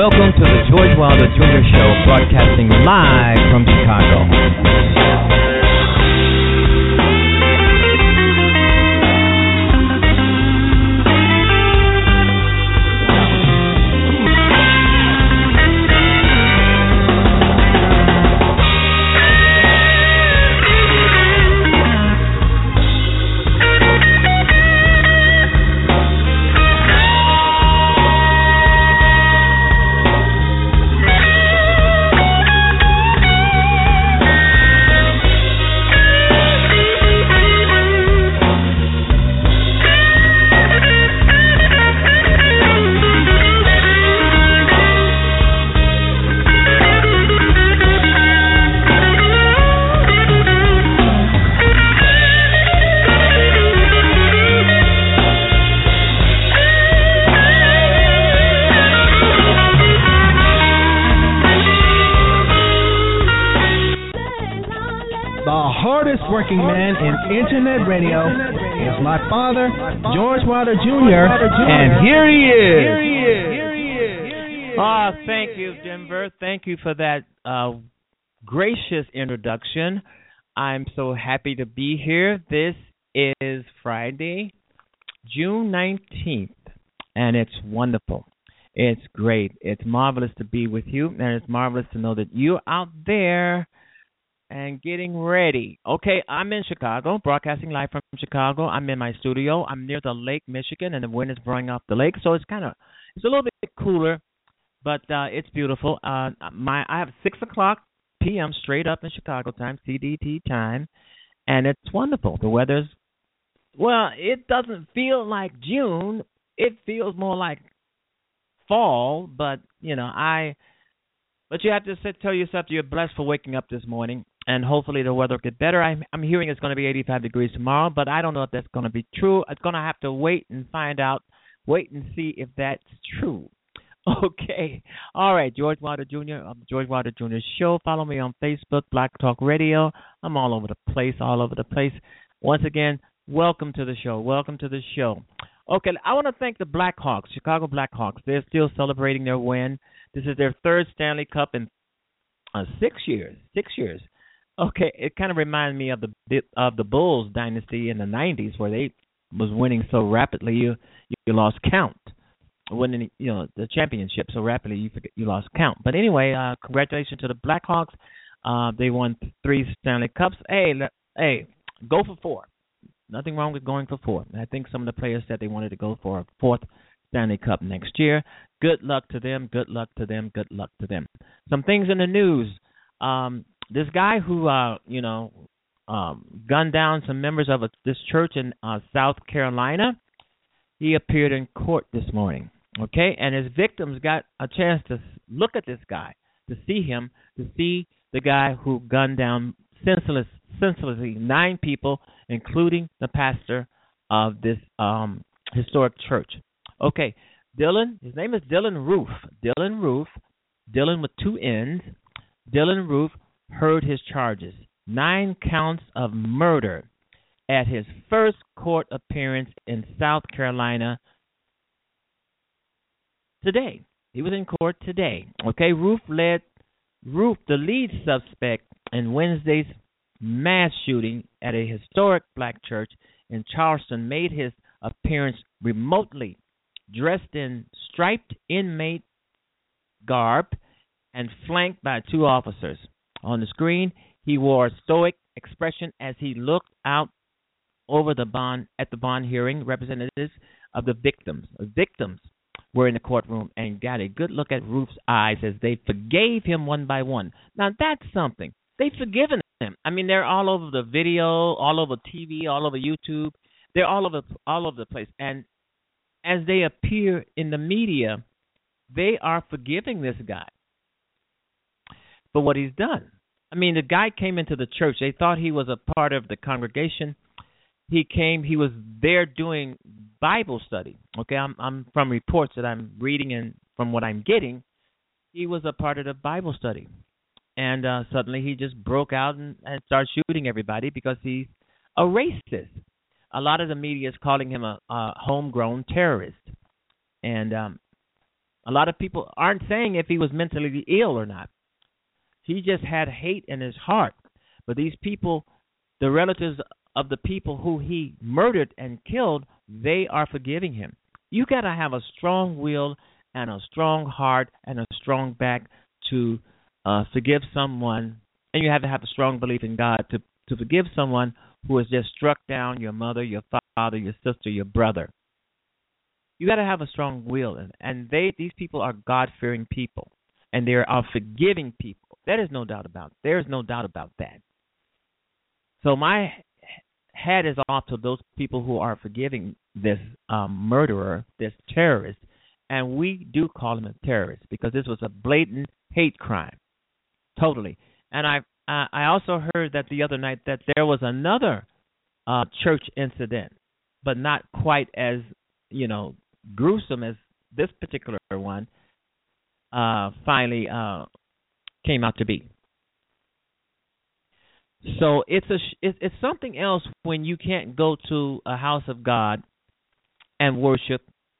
Welcome to the George Wilder Jr. Show, broadcasting live from Chicago. Working man in internet radio is my father, George Wilder Jr., and here he is. Ah, thank you, Denver. Thank you for that gracious introduction. I'm so happy to be here. This is Friday, June 19th, and it's wonderful. It's great. It's marvelous to be with you, and it's marvelous to know that you're out there and getting ready. Okay, I'm in Chicago, broadcasting live from Chicago. I'm in my studio. I'm near the Lake, Michigan, and the wind is blowing off the lake, so it's a little bit cooler, but it's beautiful. I have 6:00 p.m. straight up in Chicago time, CDT time, and it's wonderful. The weather's, well, it doesn't feel like June. It feels more like fall, but you have to tell yourself you're blessed for waking up this morning. And hopefully the weather will get better. I'm hearing it's going to be 85 degrees tomorrow, but I don't know if that's going to be true. It's going to have to wait and see if that's true. Okay. All right, George Wilder Jr. of the George Wilder Jr. Show. Follow me on Facebook, Black Talk Radio. I'm all over the place. Once again, welcome to the show. Okay, I want to thank the Blackhawks, Chicago Blackhawks. They're still celebrating their win. This is their third Stanley Cup in 6 years. 6 years. Okay, it kind of reminds me of the Bulls dynasty in the 90s, where they was winning so rapidly you lost count, winning the championship so rapidly you lost count. But anyway, congratulations to the Blackhawks. They won 3 Stanley Cups. Hey, go for 4. Nothing wrong with going for 4. I think some of the players said they wanted to go for a 4th Stanley Cup next year. Good luck to them. Good luck to them. Good luck to them. Some things in the news. This guy who, gunned down some members of this church in South Carolina, he appeared in court this morning, okay? And his victims got a chance to look at this guy, to see the guy who gunned down senselessly 9 people, including the pastor of this historic church. Okay, his name is Dylann Roof. Dylann with 2 N's. Dylann Roof heard his charges, 9 counts of murder, at his first court appearance in South Carolina today. He was in court today. Okay, Roof, the lead suspect in Wednesday's mass shooting at a historic black church in Charleston, made his appearance remotely, dressed in striped inmate garb and flanked by 2 officers. On the screen, he wore a stoic expression as he looked out over at the bond hearing. Representatives of the victims were in the courtroom and got a good look at Roof's eyes as they forgave him one by one. Now, that's something. They've forgiven him. I mean, they're all over the video, all over TV, all over YouTube. They're all over the place. And as they appear in the media, they are forgiving this guy for what he's done. I mean, the guy came into the church. They thought he was a part of the congregation. He was there doing Bible study. Okay, I'm from reports that I'm reading and from what I'm getting, he was a part of the Bible study. And suddenly he just broke out and started shooting everybody because he's a racist. A lot of the media is calling him a homegrown terrorist. And A lot of people aren't saying if he was mentally ill or not. He just had hate in his heart. But these people, the relatives of the people who he murdered and killed, they are forgiving him. You got to have a strong will and a strong heart and a strong back to forgive someone, and you have to have a strong belief in God to forgive someone who has just struck down your mother, your father, your sister, your brother. You got to have a strong will, and these people are God-fearing people, and they are forgiving people. There is no doubt about it. There is no doubt about that. So my hat is off to those people who are forgiving this murderer, this terrorist, and we do call him a terrorist because this was a blatant hate crime, totally. And I also heard that the other night that there was another church incident, but not quite as gruesome as this particular one finally came out to be. So it's something else when you can't go to a house of God and worship,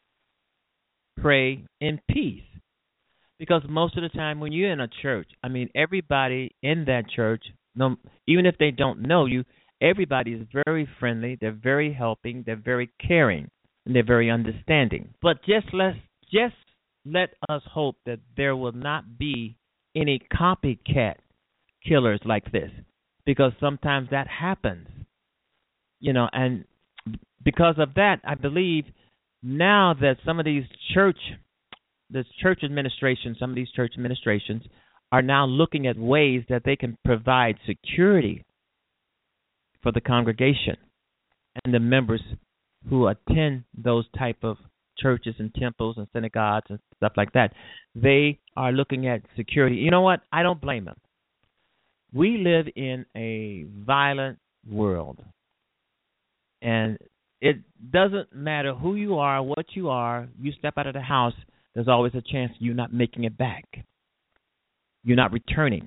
pray in peace. Because most of the time when you're in a church, I mean, everybody in that church, even if they don't know you, everybody is very friendly, they're very helping, they're very caring, and they're very understanding. But just let us hope that there will not be any copycat killers like this, because sometimes that happens, and because of that, I believe now that some of these church administrations are now looking at ways that they can provide security for the congregation and the members who attend those type of churches and temples and synagogues and stuff like that. They are looking at security. You know what? I don't blame them. We live in a violent world, and it doesn't matter who you are, what you are. You step out of the house, there's always a chance you're not making it back. You're not returning.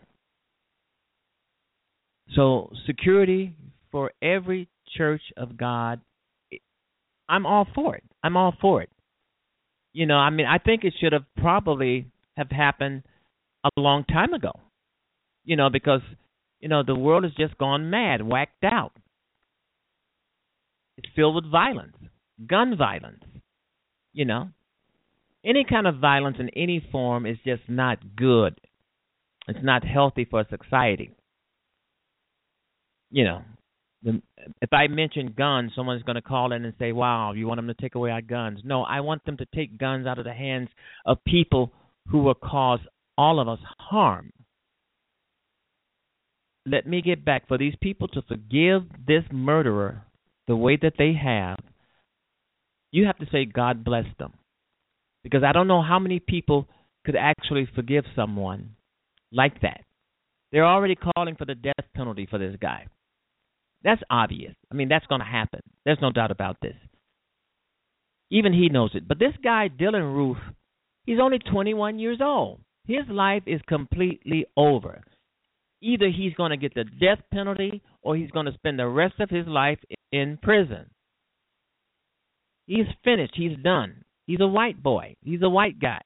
So security for every church of God, I'm all for it. I'm all for it. I think it should have probably have happened a long time ago. Because, the world has just gone mad, whacked out. It's filled with violence, gun violence, Any kind of violence in any form is just not good. It's not healthy for society. If I mention guns, someone's going to call in and say, wow, you want them to take away our guns. No, I want them to take guns out of the hands of people who will cause all of us harm. Let me get back. For these people to forgive this murderer the way that they have, you have to say God bless them. Because I don't know how many people could actually forgive someone like that. They're already calling for the death penalty for this guy. That's obvious. That's going to happen. There's no doubt about this. Even he knows it. But this guy, Dylan Roof, he's only 21 years old. His life is completely over. Either he's going to get the death penalty or he's going to spend the rest of his life in prison. He's finished. He's done. He's a white boy. He's a white guy.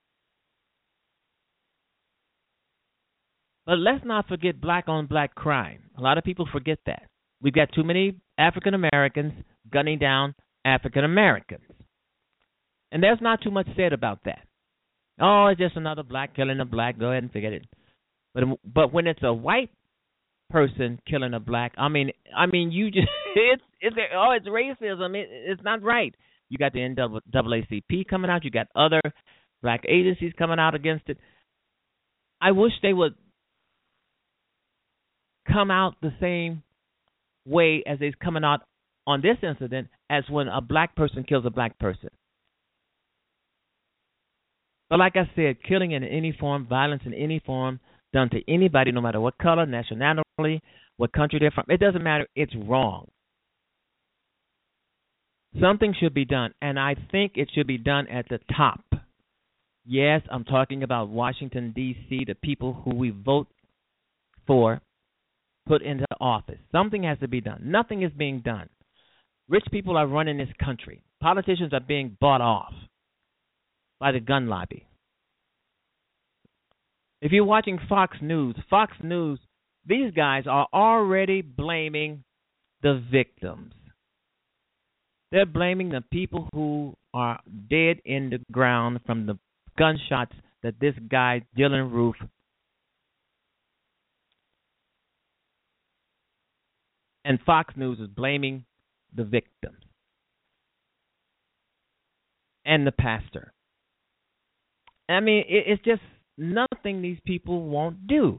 But let's not forget black-on-black crime. A lot of people forget that. We've got too many African Americans gunning down African Americans. And there's not too much said about that. Oh, it's just another black killing a black. Go ahead and forget it. But when it's a white person killing a black, you just it's racism. It's not right. You got the NAACP coming out. You got other black agencies coming out against it. I wish they would come out the same way as they're coming out on this incident as when a black person kills a black person. But like I said, killing in any form, violence in any form, done to anybody, no matter what color, nationality, what country they're from, it doesn't matter. It's wrong. Something should be done, and I think it should be done at the top. Yes, I'm talking about Washington, D.C., the people who we vote for, put into office. Something has to be done. Nothing is being done. Rich people are running this country. Politicians are being bought off. by the gun lobby. If you're watching Fox News, these guys are already blaming the victims. They're blaming the people who are dead in the ground from the gunshots that this guy, Dylann Roof, and Fox News is blaming the victims and the pastor. I mean, it's just nothing these people won't do.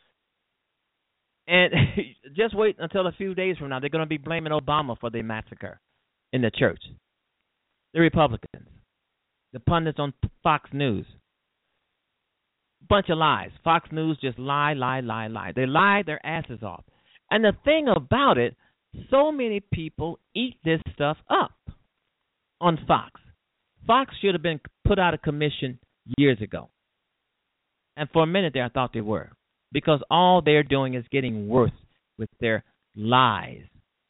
And just wait until a few days from now. They're going to be blaming Obama for the massacre in the church. The Republicans, the pundits on Fox News. Bunch of lies. Fox News just lie. They lie their asses off. And the thing about it, so many people eat this stuff up on Fox. Fox should have been put out of commission years ago. And for a minute there, I thought they were. Because all they're doing is getting worse with their lies.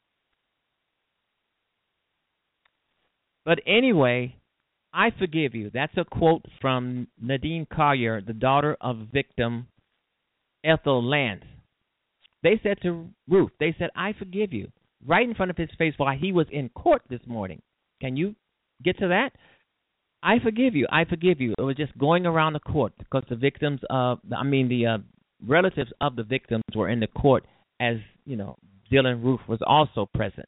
But anyway, I forgive you. That's a quote from Nadine Collier, the daughter of victim Ethel Lance. They said to Ruth, they said, I forgive you, right in front of his face while he was in court this morning. Can you get to that? I forgive you. It was just going around the court because the victims of, the relatives of the victims were in the court as, Dylann Roof was also present.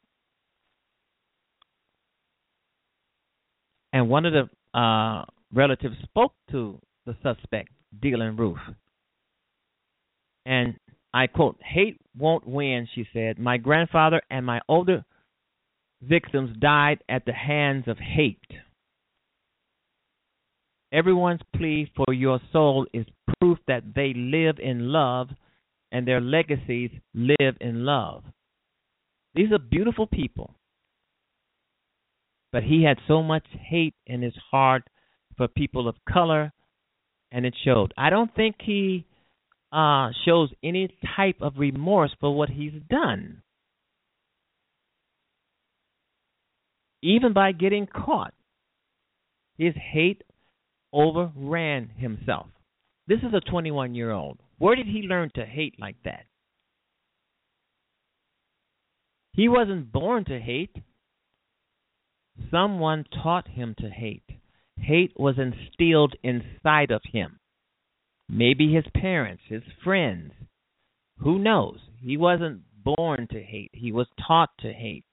And one of the relatives spoke to the suspect, Dylann Roof. And I quote, hate won't win, she said. My grandfather and my older victims died at the hands of hate. Everyone's plea for your soul is proof that they live in love and their legacies live in love. These are beautiful people. But he had so much hate in his heart for people of color, and it showed. I don't think he shows any type of remorse for what he's done. Even by getting caught, his hate overran himself. This is a 21-year-old. Where did he learn to hate like that? He wasn't born to hate. Someone taught him to hate. Hate was instilled inside of him. Maybe his parents, his friends. Who knows? He wasn't born to hate. He was taught to hate.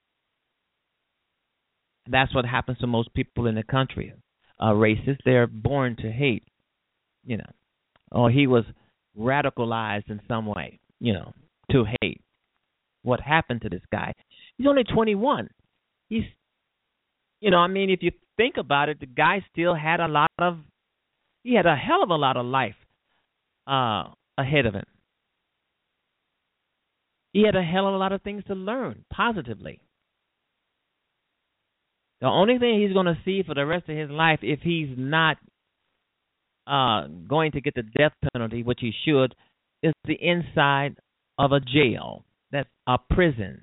That's what happens to most people in the country. Racists, they're born to hate, Or he was radicalized in some way, to hate. What happened to this guy? He's only 21. He's, if you think about it, the guy still had he had a hell of a lot of life ahead of him. He had a hell of a lot of things to learn positively. The only thing he's going to see for the rest of his life, if he's not going to get the death penalty, which he should, is the inside of a jail. That's a prison.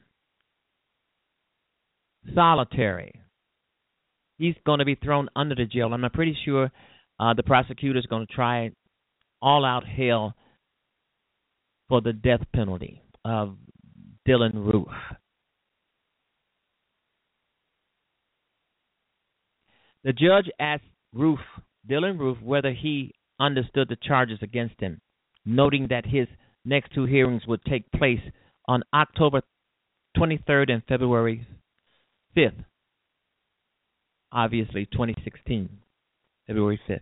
Solitary. He's going to be thrown under the jail. I'm pretty sure the prosecutor's going to try all out hell for the death penalty of Dylann Roof. The judge asked Dylann Roof, whether he understood the charges against him, noting that his next two hearings would take place on October 23rd and February 5th. Obviously, 2016, February 5th.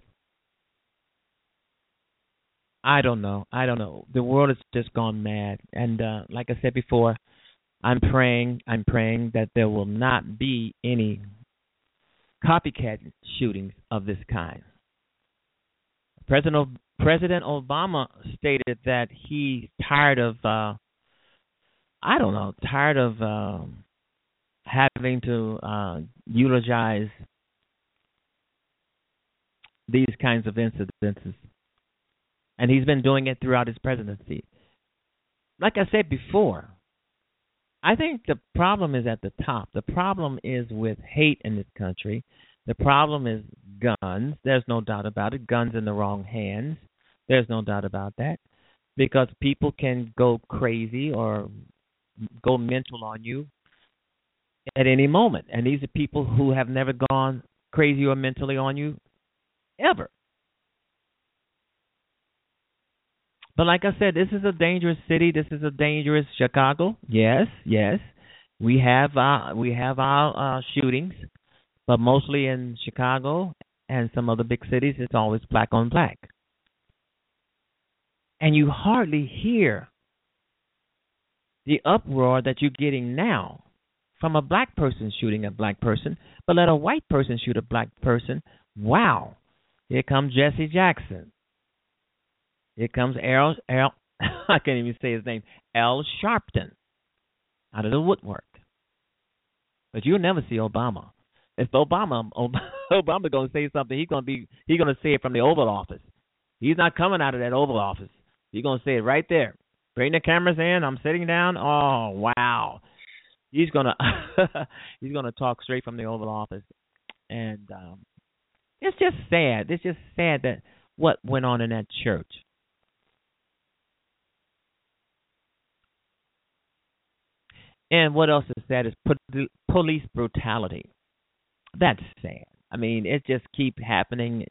I don't know. The world has just gone mad. And like I said before, I'm praying that there will not be any copycat shootings of this kind. President Obama stated that he's tired of having to eulogize these kinds of incidences. And he's been doing it throughout his presidency. Like I said before, I think the problem is at the top. The problem is with hate in this country. The The problem is guns. There's no doubt about it. Guns in the wrong hands. There's no doubt about that. Because people can go crazy or go mental on you at any moment. And these are people who have never gone crazy or mentally on you ever. But like I said, this is a dangerous city. This is a dangerous Chicago. Yes, yes. We have our shootings, but mostly in Chicago and some other big cities, it's always black on black. And you hardly hear the uproar that you're getting now from a black person shooting a black person, but let a white person shoot a black person. Wow. Here comes Jesse Jackson. Here comes Al I can't even say his name, Al Sharpton, out of the woodwork. But you'll never see Obama. If Obama going to say something, he's going to say it from the Oval Office. He's not coming out of that Oval Office. He's going to say it right there. Bring the cameras in. I'm sitting down. Oh, wow. He's going to talk straight from the Oval Office. And it's just sad. It's just sad that what went on in that church. And what else is sad is police brutality. That's sad. I mean, it just keep happening.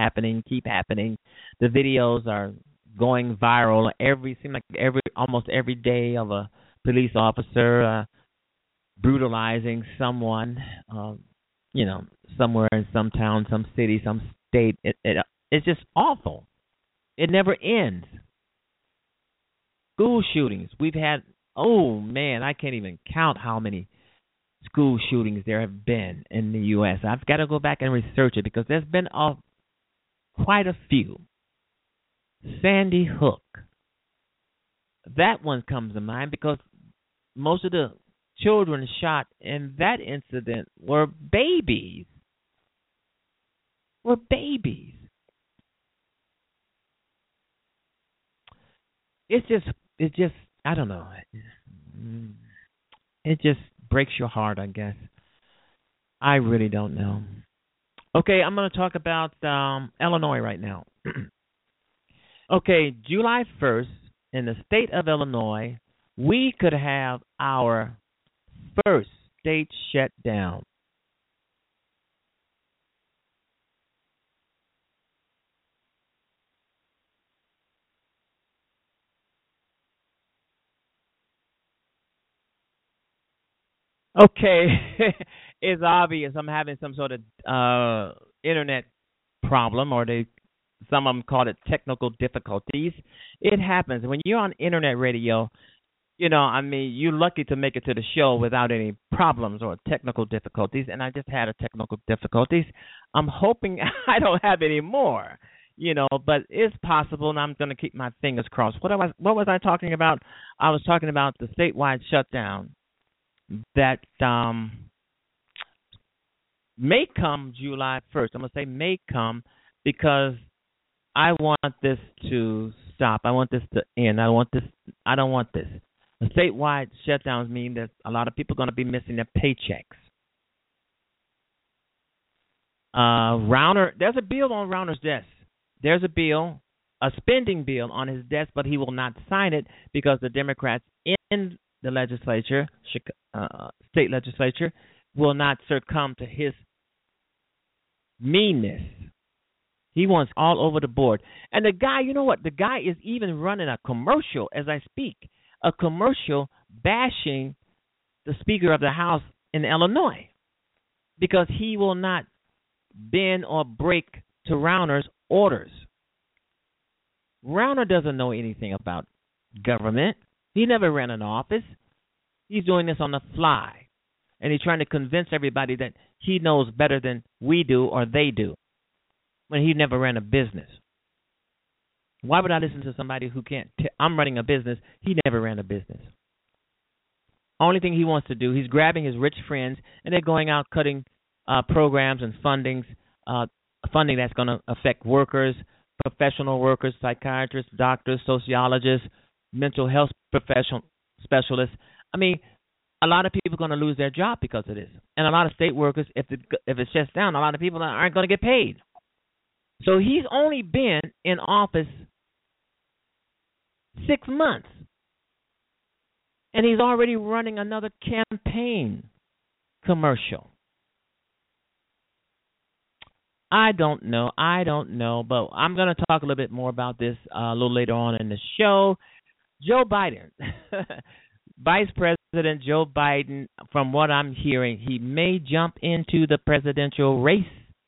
The videos are going viral. Almost every day of a police officer brutalizing someone. Somewhere in some town, some city, some state. It's just awful. It never ends. School shootings. We've had. Oh, man, I can't even count how many school shootings there have been in the U.S. I've got to go back and research it because there's been quite a few. Sandy Hook. That one comes to mind because most of the children shot in that incident were babies. It's just I don't know. It just breaks your heart, I guess. I really don't know. Okay, I'm going to talk about Illinois right now. Okay, July 1st, in the state of Illinois, we could have our first state shutdown. Okay, it's obvious I'm having some sort of internet problem, or some of them call it technical difficulties. It happens when you're on internet radio. You're lucky to make it to the show without any problems or technical difficulties, and I just had a technical difficulties. I'm hoping I don't have any more, but it's possible, and I'm going to keep my fingers crossed. What was I talking about? I was talking about the statewide shutdown that may come July 1st. I'm going to say may come because I want this to stop. I want this to end. I don't want this. The statewide shutdowns mean that a lot of people are going to be missing their paychecks. Rauner, there's a bill on Rauner's desk. There's a bill, a spending bill on his desk, but he will not sign it because the Democrats in the legislature, state legislature, will not succumb to his meanness. He wants all over the board. And the guy, you know what? The guy is even running a commercial as I speak, a commercial bashing the Speaker of the House in Illinois because he will not bend or break to Rauner's orders. Rauner doesn't know anything about government. He never ran an office. He's doing this on the fly. And he's trying to convince everybody that he knows better than we do or they do when he never ran a business. Why would I listen to somebody who can't? I'm running a business. He never ran a business. Only thing he wants to do, he's grabbing his rich friends, and they're going out cutting programs and funding that's going to affect workers, professional workers, psychiatrists, doctors, sociologists, mental health specialists. I mean, a lot of people are going to lose their job because of this. And a lot of state workers, if it shuts down, a lot of people aren't going to get paid. So he's only been in office 6 months. And he's already running another campaign commercial. I don't know, but I'm going to talk a little bit more about this a little later on in the show. Joe Biden, Vice President Joe Biden, from what I'm hearing, he may jump into the presidential race.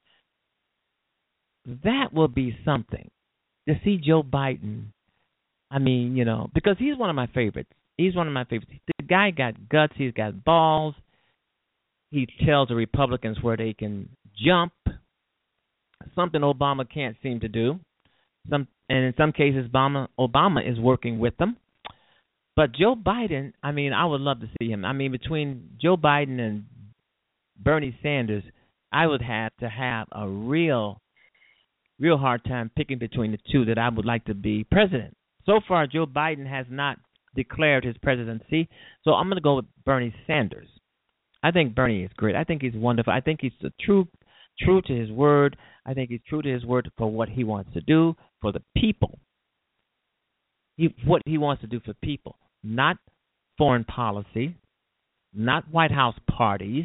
That will be something to see Joe Biden. I mean, because he's one of my favorites. He's one of my favorites. The guy got guts. He's got balls. He tells the Republicans where they can jump. Something Obama can't seem to do. And in some cases, Obama is working with them. But Joe Biden, I mean, I would love to see him. I mean, between Joe Biden and Bernie Sanders, I would have to have a real hard time picking between the two that I would like to be president. So far, Joe Biden has not declared his presidency, so I'm going to go with Bernie Sanders. I think Bernie is great. I think he's wonderful. I think he's true to his word. I think he's true to his word for what he wants to do for the people. What he wants to do for people, not foreign policy, not White House parties,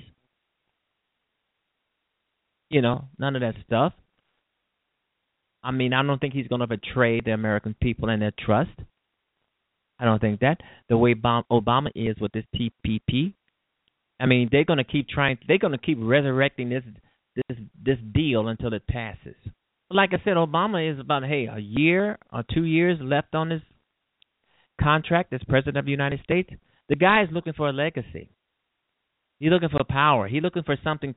none of that stuff. I mean, I don't think he's going to betray the American people and their trust. I don't think that. The way Obama is with this TPP, I mean, they're going to keep resurrecting this deal until it passes. Like I said, Obama is about, a year or 2 years left on his contract as president of the United States. The guy is looking for a legacy. He's looking for power. He's looking for something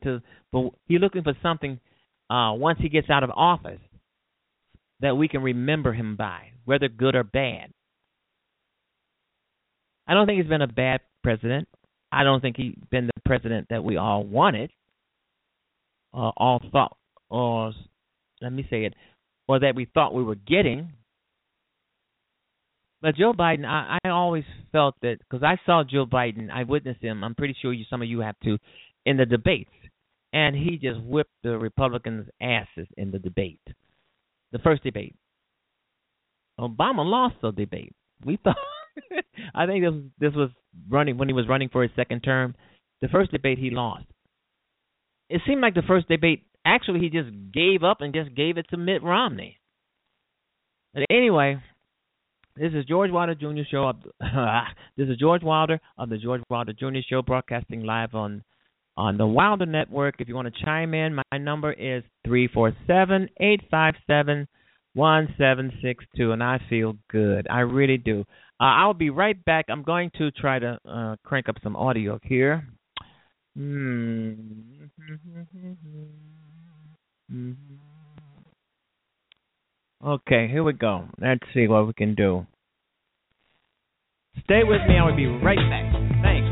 once he gets out of office that we can remember him by, whether good or bad. I don't think he's been a bad president. I don't think he's been the president that we all wanted, or that we thought we were getting. But Joe Biden, I always felt that, because I saw Joe Biden, I witnessed him, I'm pretty sure some of you have too, in the debates. And he just whipped the Republicans' asses in the debate. The first debate. Obama lost the debate. We thought, I think this was when he was running for his second term. The first debate he lost. It seemed like the first debate, actually he just gave up and just gave it to Mitt Romney. But anyway, this is George Wilder Jr. Show. This is George Wilder of the George Wilder Jr. Show, broadcasting live on the Wilder Network. If you want to chime in, my number is 347-857-1762, and I feel good. I really do. I'll be right back. I'm going to try to crank up some audio here. Okay, here we go. Let's see what we can do. Stay with me. I will be right back. Thanks.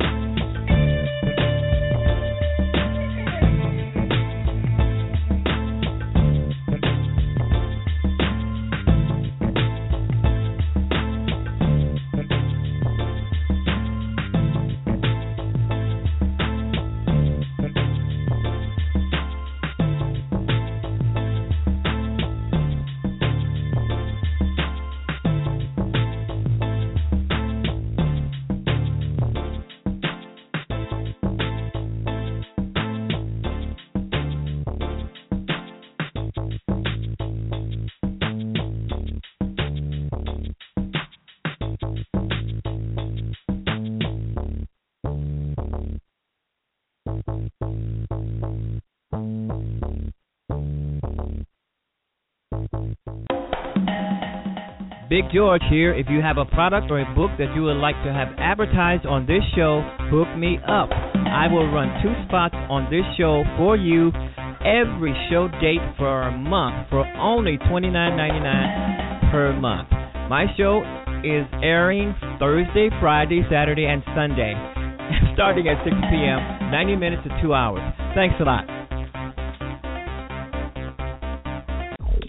Big George here. If you have a product or a book that you would like to have advertised on this show, hook me up. I will run 2 spots on this show for you every show date for a month for only $29.99 per month. My show is airing Thursday, Friday, Saturday, and Sunday, starting at 6 p.m., 90 minutes to 2 hours. Thanks a lot.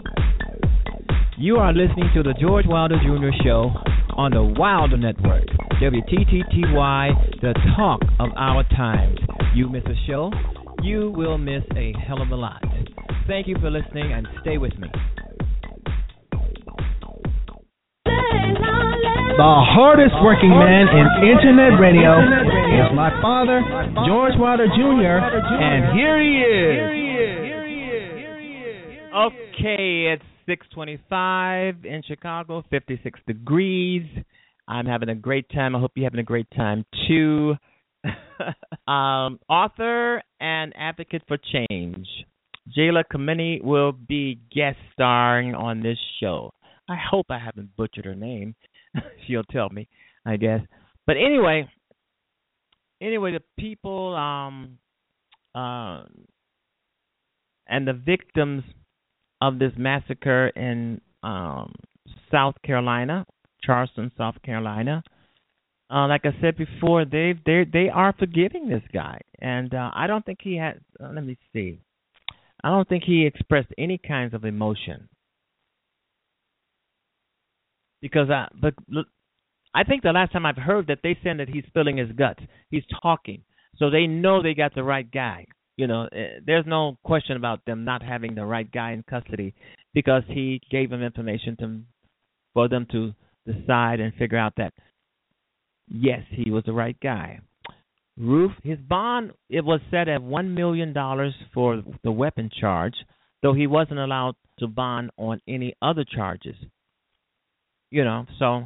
You are listening to the George Wilder Jr. Show on the Wilder Network. WTTTY, the talk of our times. You miss a show, you will miss a hell of a lot. Thank you for listening and stay with me. The hardest working man in Internet radio is my father, George Wilder Jr., and here he is. Okay, it's 6:25 in Chicago, 56 degrees. I'm having a great time. I hope you're having a great time, too. Author and advocate for change, Jayla Kameni, will be guest starring on this show. I hope I haven't butchered her name. She'll tell me, I guess. But anyway, the people and the victims of this massacre in South Carolina, Charleston, South Carolina, like I said before, they are forgiving this guy, and I don't think he had. Let me see. I don't think he expressed any kinds of emotion. Because I think the last time I've heard that they said that he's spilling his guts. He's talking. So they know they got the right guy. You know, there's no question about them not having the right guy in custody because he gave them information for them to decide and figure out that, yes, he was the right guy. Roof, his bond, it was set at $1 million for the weapon charge, though he wasn't allowed to bond on any other charges. You know, so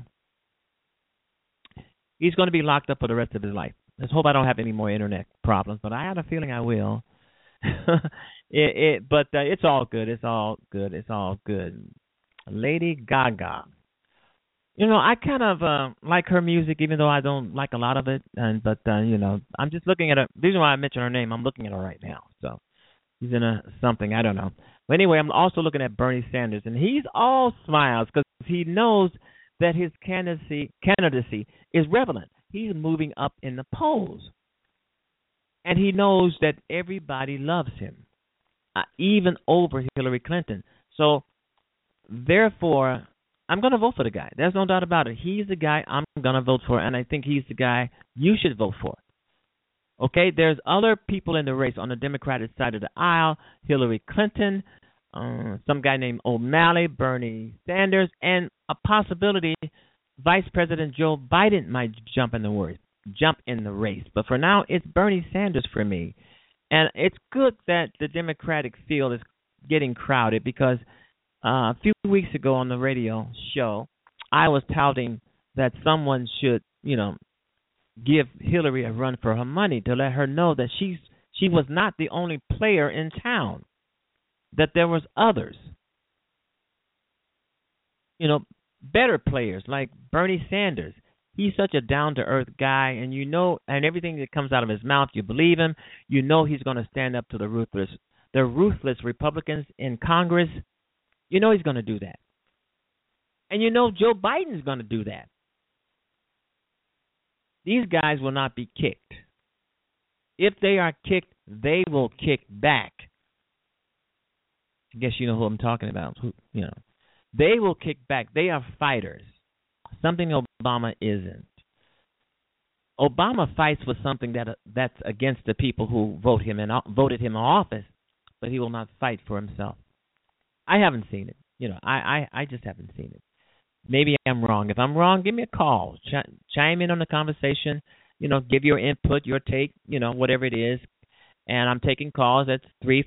he's going to be locked up for the rest of his life. Let's hope I don't have any more internet problems, but I had a feeling I will. But it's all good. It's all good. It's all good. Lady Gaga. You know, I kind of like her music, even though I don't like a lot of it. But you know, I'm just looking at her. The reason why I mentioned her name, I'm looking at her right now. So she's in something, I don't know. But anyway, I'm also looking at Bernie Sanders, and he's all smiles because he knows that his candidacy is relevant. He's moving up in the polls. And he knows that everybody loves him, even over Hillary Clinton. So, therefore, I'm going to vote for the guy. There's no doubt about it. He's the guy I'm going to vote for, and I think he's the guy you should vote for. Okay, there's other people in the race on the Democratic side of the aisle, Hillary Clinton, some guy named O'Malley, Bernie Sanders, and a possibility Vice President Joe Biden might jump in the race. But for now, it's Bernie Sanders for me. And it's good that the Democratic field is getting crowded because a few weeks ago on the radio show, I was touting that someone should, you know, give Hillary a run for her money to let her know that she was not the only player in town, that there was others, you know, better players like Bernie Sanders. He's such a down-to-earth guy, and you know, and everything that comes out of his mouth, you believe him. You know he's going to stand up to the ruthless Republicans in Congress. You know he's going to do that. And you know Joe Biden's going to do that. These guys will not be kicked. If they are kicked, they will kick back. I guess you know who I'm talking about. You know, they will kick back. They are fighters. Something Obama isn't. Obama fights for something that's against the people who voted him in office, but he will not fight for himself. I haven't seen it. You know, I just haven't seen it. Maybe I'm wrong. If I'm wrong, give me a call. Chime in on the conversation. You know, give your input, your take, you know, whatever it is. And I'm taking calls at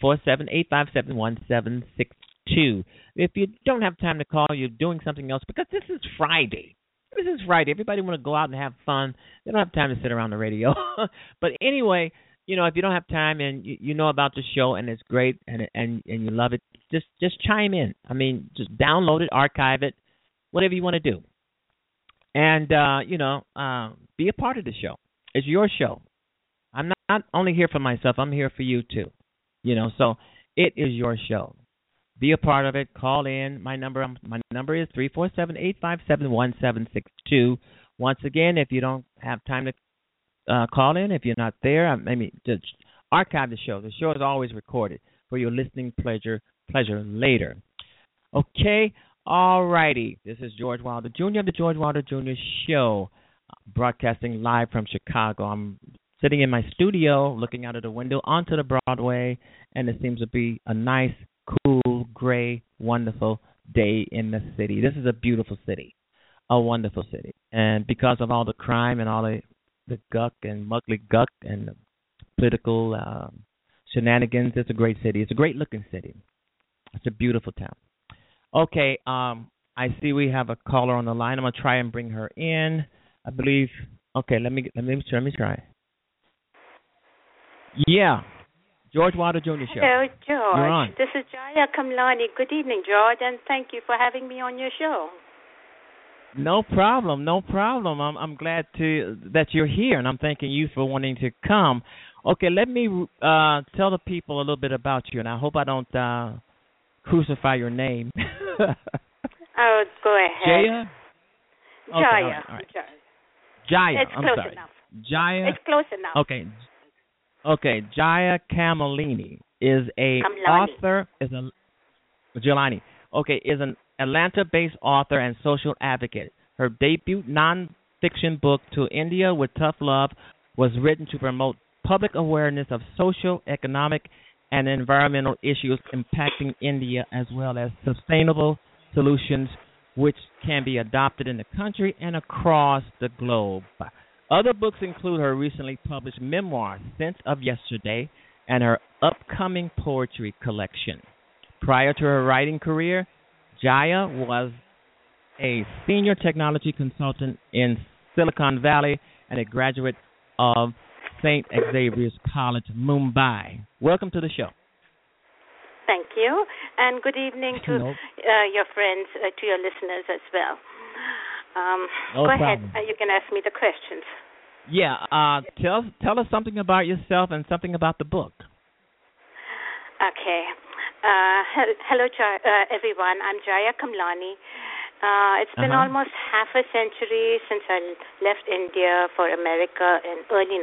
347-857-1762. If you don't have time to call, you're doing something else because this is Friday. This is Friday. Everybody want to go out and have fun. They don't have time to sit around the radio. But anyway, you know, if you don't have time and you know about the show and it's great and you love it, just chime in. I mean, just download it, archive it, whatever you want to do. And, you know, be a part of the show. It's your show. I'm not only here for myself. I'm here for you, too. You know, so it is your show. Be a part of it. Call in. My number is 347-857-1762. Once again, if you don't have time to call in, if you're not there, just archive the show. The show is always recorded for your listening pleasure later. Okay, all righty. This is George Wilder Jr. of the George Wilder Jr. Show. broadcasting live from Chicago. I'm sitting in my studio looking out of the window onto the Broadway, and it seems to be a nice, cool, gray, wonderful day in the city. This is a beautiful city, a wonderful city. And because of all the crime and all the guck and muggly guck and the political shenanigans, it's a great city. It's a great-looking city. It's a beautiful town. Okay, I see we have a caller on the line. I'm gonna try and bring her in. I believe. Okay, let me try. Yeah, George Wilder Jr. Show. Hello, George. You're on. This is Jaya Kamlani. Good evening, George, and thank you for having me on your show. No problem. I'm glad that you're here, and I'm thanking you for wanting to come. Okay, let me tell the people a little bit about you, and I hope I don't crucify your name. Oh, go ahead. Jaya? Okay, Jaya. all right. Jaya. It's close sorry. enough. Jaya. It's close enough. Okay. Jaya Kamlani is a author. Jelani. Okay, is an Atlanta-based author and social advocate. Her debut nonfiction book, To India with Tough Love, was written to promote public awareness of social, economic, and environmental issues impacting India, as well as sustainable solutions which can be adopted in the country and across the globe. Other books include her recently published memoir, Scent of Yesterday, and her upcoming poetry collection. Prior to her writing career, Jaya was a senior technology consultant in Silicon Valley and a graduate of St. Xavier's College, Mumbai. Welcome to the show. Thank you, and good evening to your friends, to your listeners as well. Go ahead. You can ask me the questions. Yeah, tell us something about yourself and something about the book. Okay. Hello, everyone. I'm Jaya Kamlani. It's been almost half a century since I left India for America in early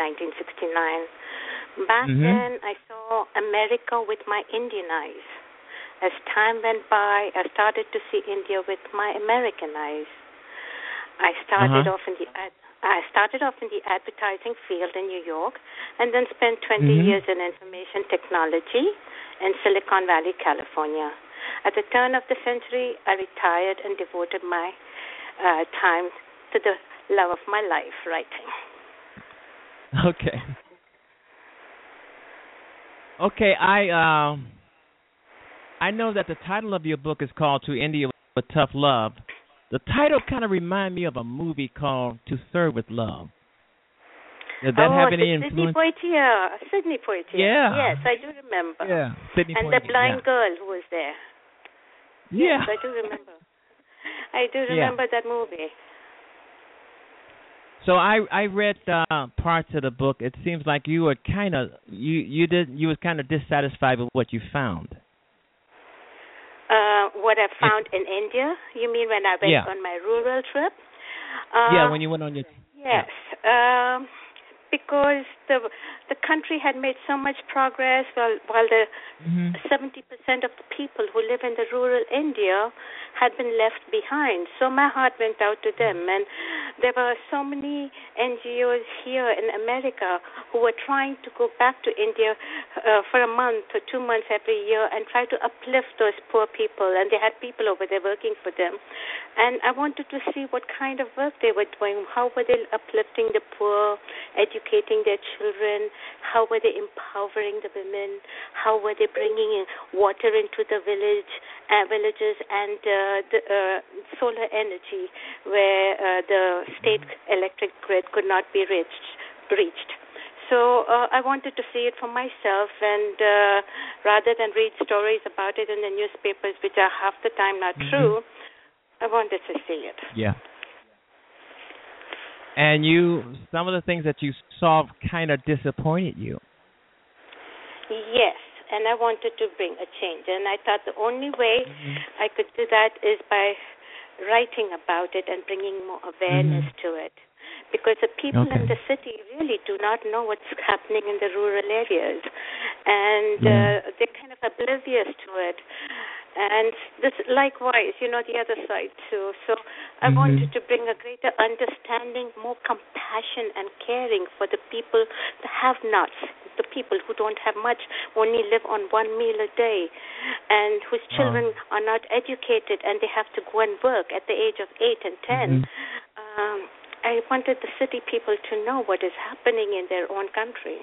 1969. Back then, I saw America with my Indian eyes. As time went by, I started to see India with my American eyes. I started off in the advertising field in New York, and then spent 20 years in information technology in Silicon Valley, California. At the turn of the century, I retired and devoted my time to the love of my life, writing. Okay, I know that the title of your book is called To India with Tough Love. The title kind of reminds me of a movie called To Serve with Love. Did that have any influence? Sidney Poitier. Yeah. Yes, I do remember. Yeah, Sidney Poitier. And the blind girl who was there. Yeah. Yes, I do remember. I do remember that movie. So I read parts of the book. It seems like you were kind of you were kind of dissatisfied with what you found. What I found in India? You mean when I went on my rural trip? When you went on your yes. Because the country had made so much progress while the 70% of the people who live in the rural India had been left behind. So my heart went out to them, and there were so many NGOs here in America who were trying to go back to India for a month or 2 months every year and try to uplift those poor people, and they had people over there working for them. And I wanted to see what kind of work they were doing. How were they uplifting the poor, educating their children? How were they empowering the women? How were they bringing in water into the villages and the solar energy where the state electric grid could not be reached? So I wanted to see it for myself, and rather than read stories about it in the newspapers, which are half the time not true, I wanted to see it. Yeah. And some of the things that you saw kind of disappointed you. Yes, and I wanted to bring a change. And I thought the only way I could do that is by writing about it and bringing more awareness to it. Because the people in the city really do not know what's happening in the rural areas. And they're kind of oblivious to it. And this, likewise, the other side too. So I Mm-hmm. wanted to bring a greater understanding, more compassion and caring for the people, the have-nots, the people who don't have much, only live on one meal a day, and whose Oh. children are not educated and they have to go and work at the age of 8 and 10. Mm-hmm. I wanted the city people to know what is happening in their own country.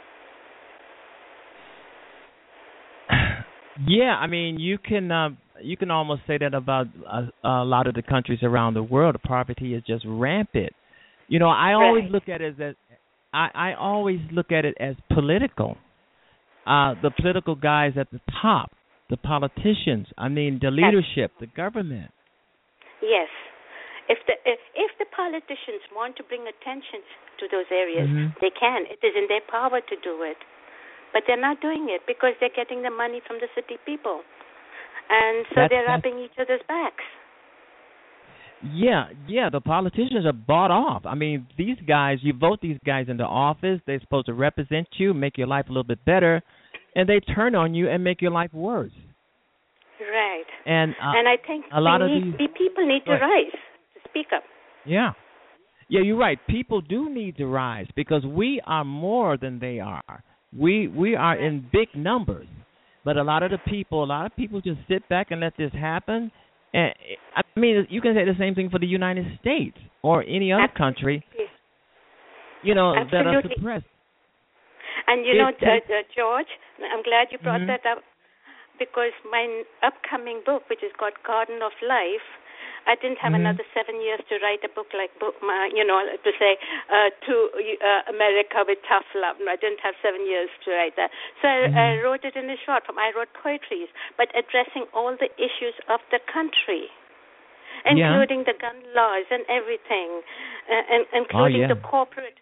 Yeah, I mean, you can almost say that about a lot of the countries around the world. The poverty is just rampant. I always Right. look at it as I always look at it as political. The political guys at the top, the politicians. I mean, the leadership, the government. Yes. If the politicians want to bring attention to those areas, Mm-hmm. they can. It is in their power to do it. But they're not doing it because they're getting the money from the city people. And so they're rubbing each other's backs. Yeah. The politicians are bought off. I mean, these guys, you vote these guys into office, they're supposed to represent you, make your life a little bit better, and they turn on you and make your life worse. Right. And I think a lot of the people need to rise, to speak up. Yeah. Yeah, you're right. People do need to rise because we are more than they are. We are in big numbers. But a lot of people just sit back and let this happen. And I mean, you can say the same thing for the United States or any other country, that are suppressed. And George, I'm glad you brought that up, because my upcoming book, which is called Garden of Life, I didn't have another 7 years to write a book to say to America with tough love. No, I didn't have 7 years to write that. So I wrote it in a short form. I wrote poetry, but addressing all the issues of the country, including the gun laws and everything, and including the corporate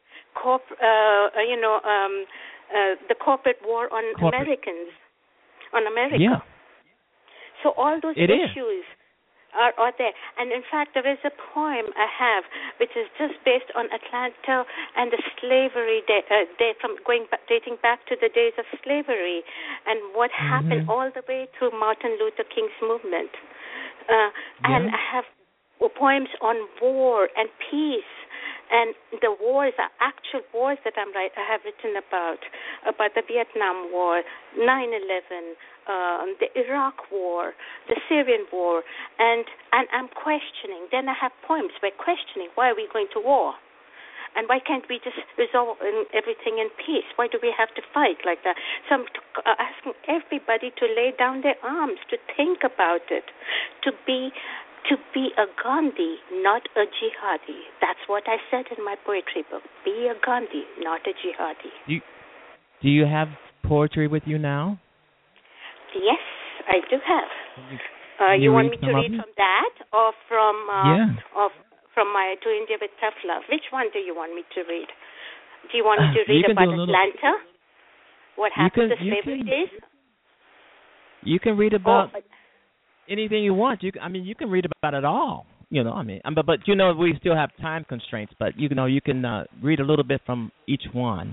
war on Americans, on America. Yeah. So all those issues are there. And in fact, there is a poem I have which is just based on Atlanta and the slavery dating back to the days of slavery and what happened all the way through Martin Luther King's movement. And I have poems on war and peace. And the wars are actual wars that I have written about the Vietnam War, 9/11, the Iraq War, the Syrian War, and I'm questioning. Then I have poems by questioning, why are we going to war? And why can't we just resolve everything in peace? Why do we have to fight like that? So I'm asking everybody to lay down their arms, to think about it, to be a Gandhi, not a jihadi. That's what I said in my poetry book. Be a Gandhi, not a jihadi. Do you have poetry with you now? Yes, I do have. You want me to read from that or from my To India with Tough Love? Which one do you want me to read? Do you want me to read about Atlanta? What happened to slavery days? You can read about anything you want. You can read about it all. But we still have time constraints. But you can read a little bit from each one.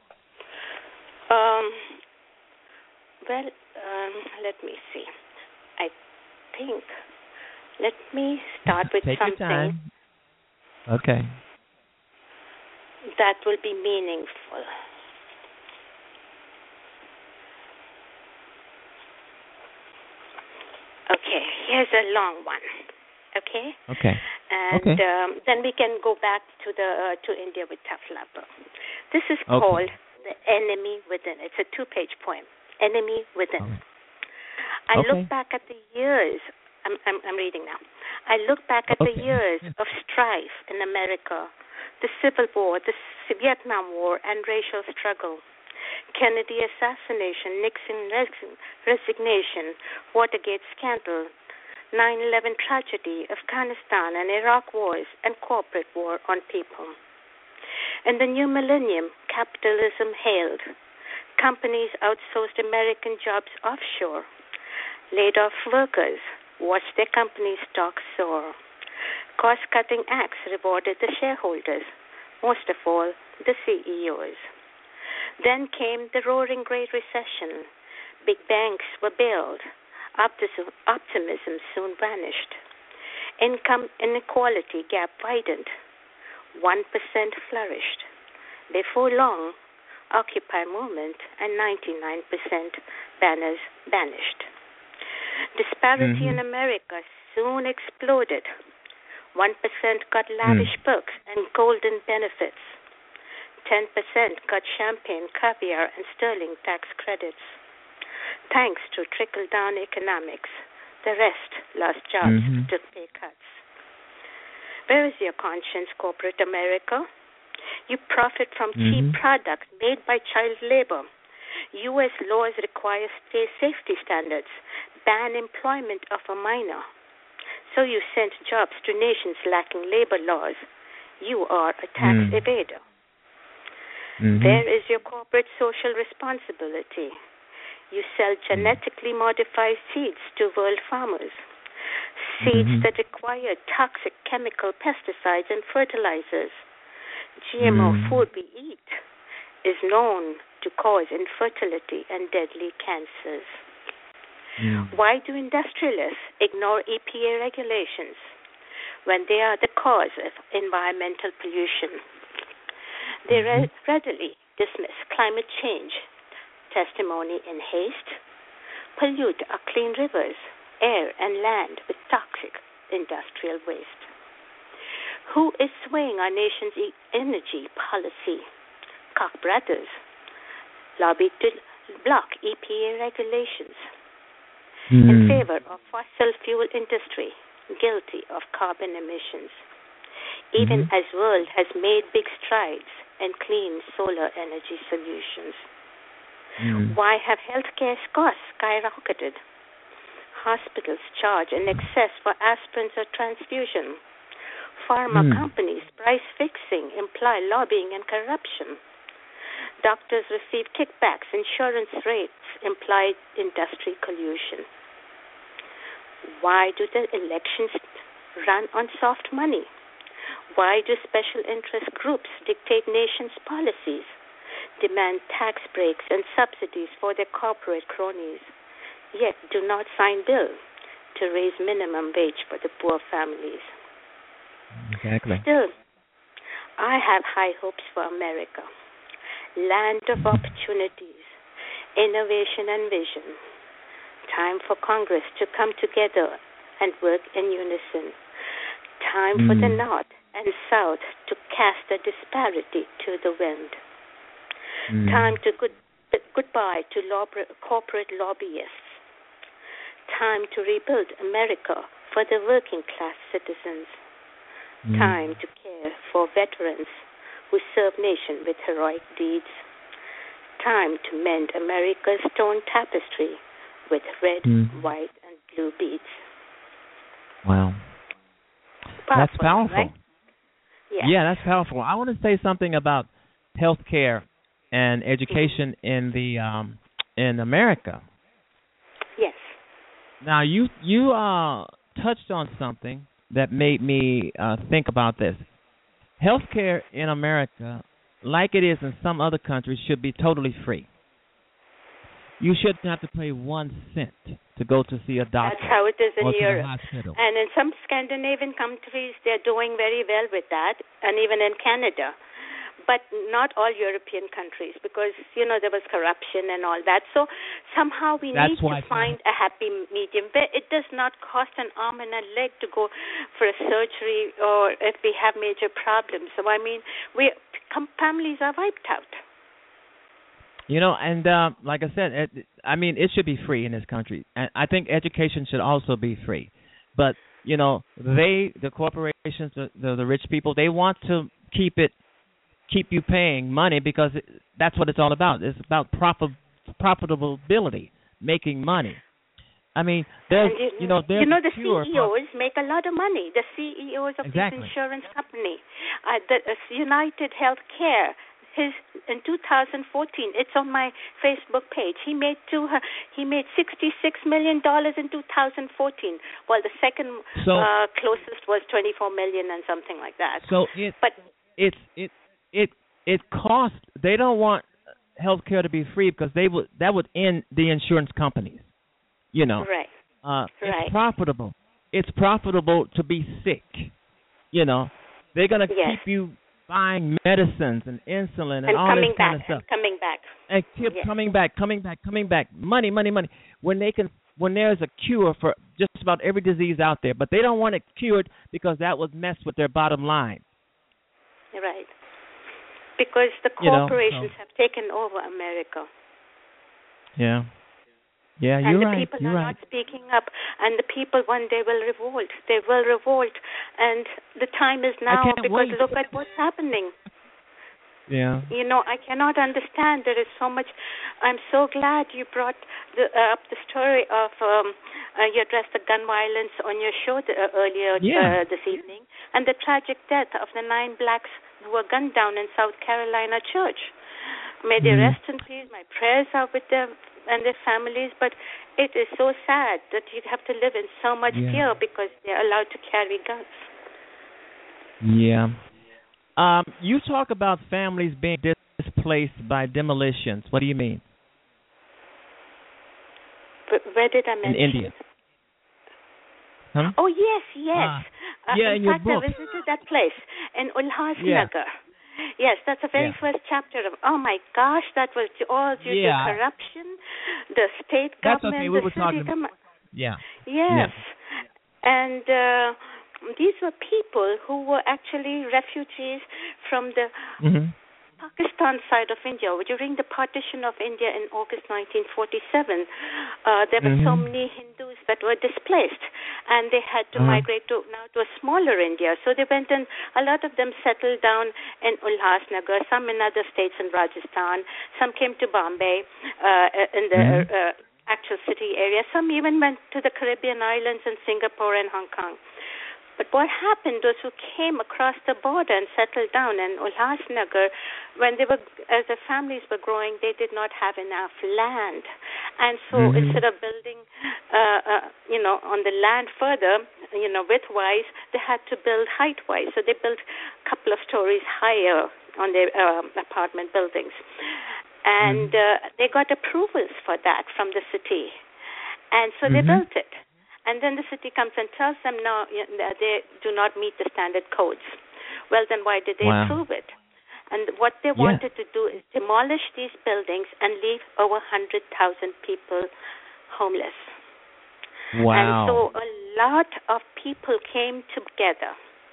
Let me see. I think. Let me start with Take something. Your time. Okay. That will be meaningful. Okay, here's a long one. Okay. Okay. And then we can go back to the To India with Tough Love. This is called The Enemy Within. It's a 2-page poem. Enemy Within. I look back at the years. I'm reading now. I look back at the years of strife in America, the Civil War, the Vietnam War, and racial struggle. Kennedy assassination, Nixon resignation, Watergate scandal, 9/11 tragedy, Afghanistan and Iraq wars, and corporate war on people. In the new millennium, capitalism hailed. Companies outsourced American jobs offshore. Laid off workers, watched their company stocks soar. Cost-cutting acts rewarded the shareholders, most of all, the CEOs. Then came the roaring Great Recession. Big banks were bailed. Optimism soon vanished. Income inequality gap widened. 1% flourished. Before long, Occupy movement and 99% banners vanished. Disparity in America soon exploded. 1% got lavish perks and golden benefits. 10% got champagne, caviar, and sterling tax credits. Thanks to trickle-down economics, the rest lost jobs, took pay cuts. Where is your conscience, corporate America? You profit from cheap products made by child labor. U.S. laws require safety standards, ban employment of a minor. So you sent jobs to nations lacking labor laws. You are a tax evader. Where is your corporate social responsibility? You sell genetically modified seeds to world farmers. Seeds that require toxic chemical pesticides and fertilizers. GMO food we eat is known to cause infertility and deadly cancers. Why do industrialists ignore EPA regulations when they are the cause of environmental pollution? They readily dismiss climate change, testimony in haste, pollute our clean rivers, air, and land with toxic industrial waste. Who is swaying our nation's energy policy? Koch brothers lobbied to block EPA regulations in favor of fossil fuel industry, guilty of carbon emissions, even as world has made big strides in clean solar energy solutions. Why have healthcare costs skyrocketed? Hospitals charge in excess for aspirins or transfusion. Pharma companies' price fixing imply lobbying and corruption. Doctors receive kickbacks. Insurance rates imply industry collusion. Why do the elections run on soft money? Why do special interest groups dictate nations' policies, demand tax breaks and subsidies for their corporate cronies, yet do not sign bills to raise minimum wage for the poor families? Exactly. Still, I have high hopes for America. Land of opportunities, innovation and vision. Time for Congress to come together and work in unison. Time for the North and South to cast the disparity to the wind. Time to goodbye to corporate lobbyists. Time to rebuild America for the working class citizens. Time to care for veterans who serve nation with heroic deeds. Time to mend America's stone tapestry with red, white, and blue beads. Wow. That's powerful. Right? Yeah, that's powerful. I want to say something about healthcare and education in America. Yes. Now, you touched on something that made me think about this. Healthcare in America, like it is in some other countries, should be totally free. You shouldn't have to pay 1 cent to go to see a doctor. That's how it is in or to Europe. the hospital. And in some Scandinavian countries, they're doing very well with that, and even in Canada. But not all European countries, because, there was corruption and all that. So somehow we need to find a happy medium where it does not cost an arm and a leg to go for a surgery or if we have major problems. So, families are wiped out. And like I said, it should be free in this country. And I think education should also be free. But, the corporations, the rich people, they want to keep you paying money because that's what it's all about. It's about profitability, making money. There's the CEOs make a lot of money. The CEOs of these insurance company, the United Healthcare. In 2014, it's on my Facebook page. He made $66 million in 2014, while the second closest was $24 million and something like that. So it costs. They don't want healthcare to be free because that would end the insurance companies. Right. It's profitable. It's profitable to be sick. You know, they're gonna keep you buying medicines and insulin and all this kind of stuff. And keep coming back. Money. When there's a cure for just about every disease out there, but they don't want it cured because that would mess with their bottom line. Right. Because the corporations have taken over America. Yeah. Yeah, you're right. And the people are not speaking up, and the people one day will revolt. They will revolt, and the time is now because look at what's happening. Yeah. You know, I cannot understand. There is so much. I'm so glad you brought up the story of you addressed the gun violence on your show earlier this evening, and the tragic death of the 9 blacks who were gunned down in South Carolina church. May they rest in peace. My prayers are with them and their families, but it is so sad that you have to live in so much fear because they're allowed to carry guns. Yeah. You talk about families being displaced by demolitions. What do you mean? Where did I mention? In India. Huh? Oh, yes. In your book. I visited that place in Ulhasnagar. Yes, that's the very first chapter of. Oh my gosh, that was all due to corruption, the state government, that's okay. We were talking. Yes, and these were people who were actually refugees from the Pakistan side of India. During the partition of India in August 1947, there were so many Hindus that were displaced, and they had to migrate to a smaller India. So they went and a lot of them settled down in Ulhasnagar, some in other states in Rajasthan, some came to Bombay in the actual city area, some even went to the Caribbean islands and Singapore and Hong Kong. But what happened, those who came across the border and settled down in Ulhasnagar, as their families were growing, they did not have enough land. And so instead of building, on the land further, widthwise, they had to build height-wise. So they built a couple of stories higher on their apartment buildings. And they got approvals for that from the city. And so they built it. And then the city comes and tells them, no, they do not meet the standard codes. Well, then why did they approve it? And what they wanted to do is demolish these buildings and leave over 100,000 people homeless. Wow. And so a lot of people came together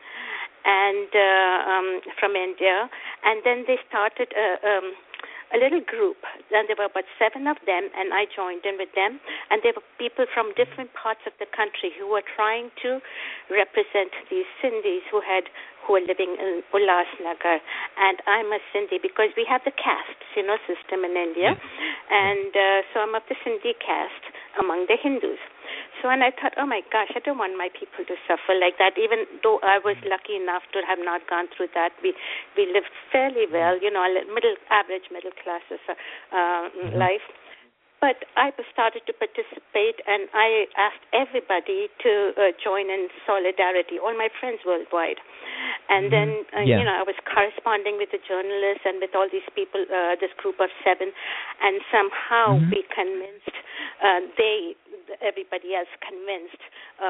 and from India, and then they started a little group. Then there were about 7 of them, and I joined in with them. And there were people from different parts of the country who were trying to represent these Sindhis who were living in Ulhasnagar. And I'm a Sindhi because we have the caste, system in India. And so I'm of the Sindhi caste among the Hindus. So, and I thought, oh my gosh, I don't want my people to suffer like that. Even though I was lucky enough to have not gone through that, we lived fairly well, average middle class life. But I started to participate, and I asked everybody to join in solidarity, all my friends worldwide. And then, I was corresponding with the journalists and with all these people, this group of 7, and somehow we convinced everybody else convinced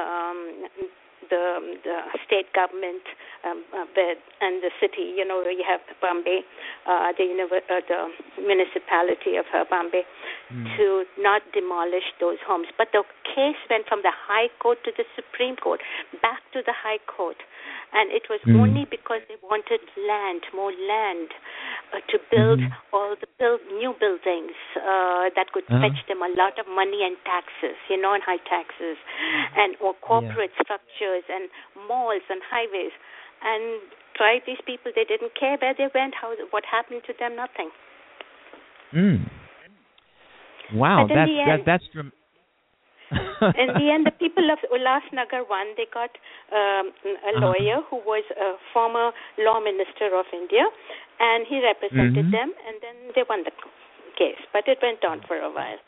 the state government and the city, where you have Bombay, the municipality of Bombay, to not demolish those homes. But the case went from the High Court to the Supreme Court, back to the High Court. And it was only because they wanted more land, to build new buildings that could fetch them a lot of money and taxes, and high taxes, or corporate structures and malls and highways. And tried these people, they didn't care where they went, what happened to them, nothing. Wow, that's in the end, the people of Ulhasnagar won. They got a lawyer who was a former law minister of India, and he represented them, and then they won the case. But it went on for a while.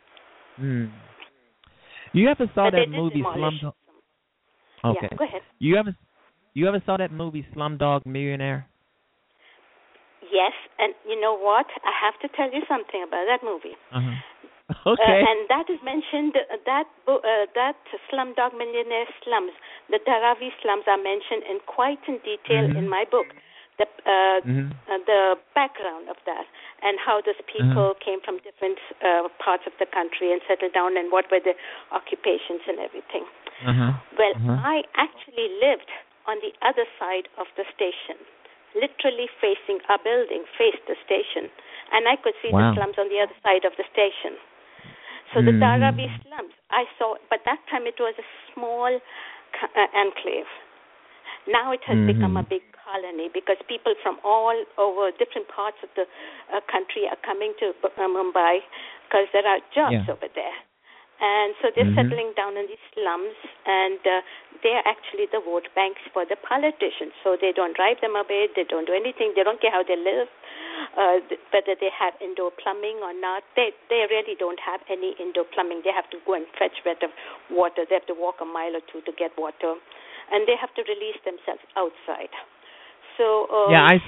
You ever saw that movie Slumdog? Okay. Yeah, go ahead. You ever saw that movie Slumdog Millionaire? Yes, and you know what? I have to tell you something about that movie. Okay. And that is mentioned, that Slumdog Millionaire slums, the Dharavi slums are mentioned in quite in detail in my book. The background of that and how those people came from different parts of the country and settled down and what were the occupations and everything. Well, I actually lived on the other side of the station, literally facing our building, faced the station, and I could see the slums on the other side of the station. So the Dharavi slums, I saw, but that time it was a small enclave. Now it has become a big colony because people from all over different parts of the country are coming to Mumbai because there are jobs over there. And so they're settling down in these slums, and they're actually the vote banks for the politicians. So they don't drive them away, they don't do anything, they don't care how they live, whether they have indoor plumbing or not. They really don't have any indoor plumbing. They have to go and fetch better water. They have to walk a mile or two to get water, and they have to release themselves outside. So I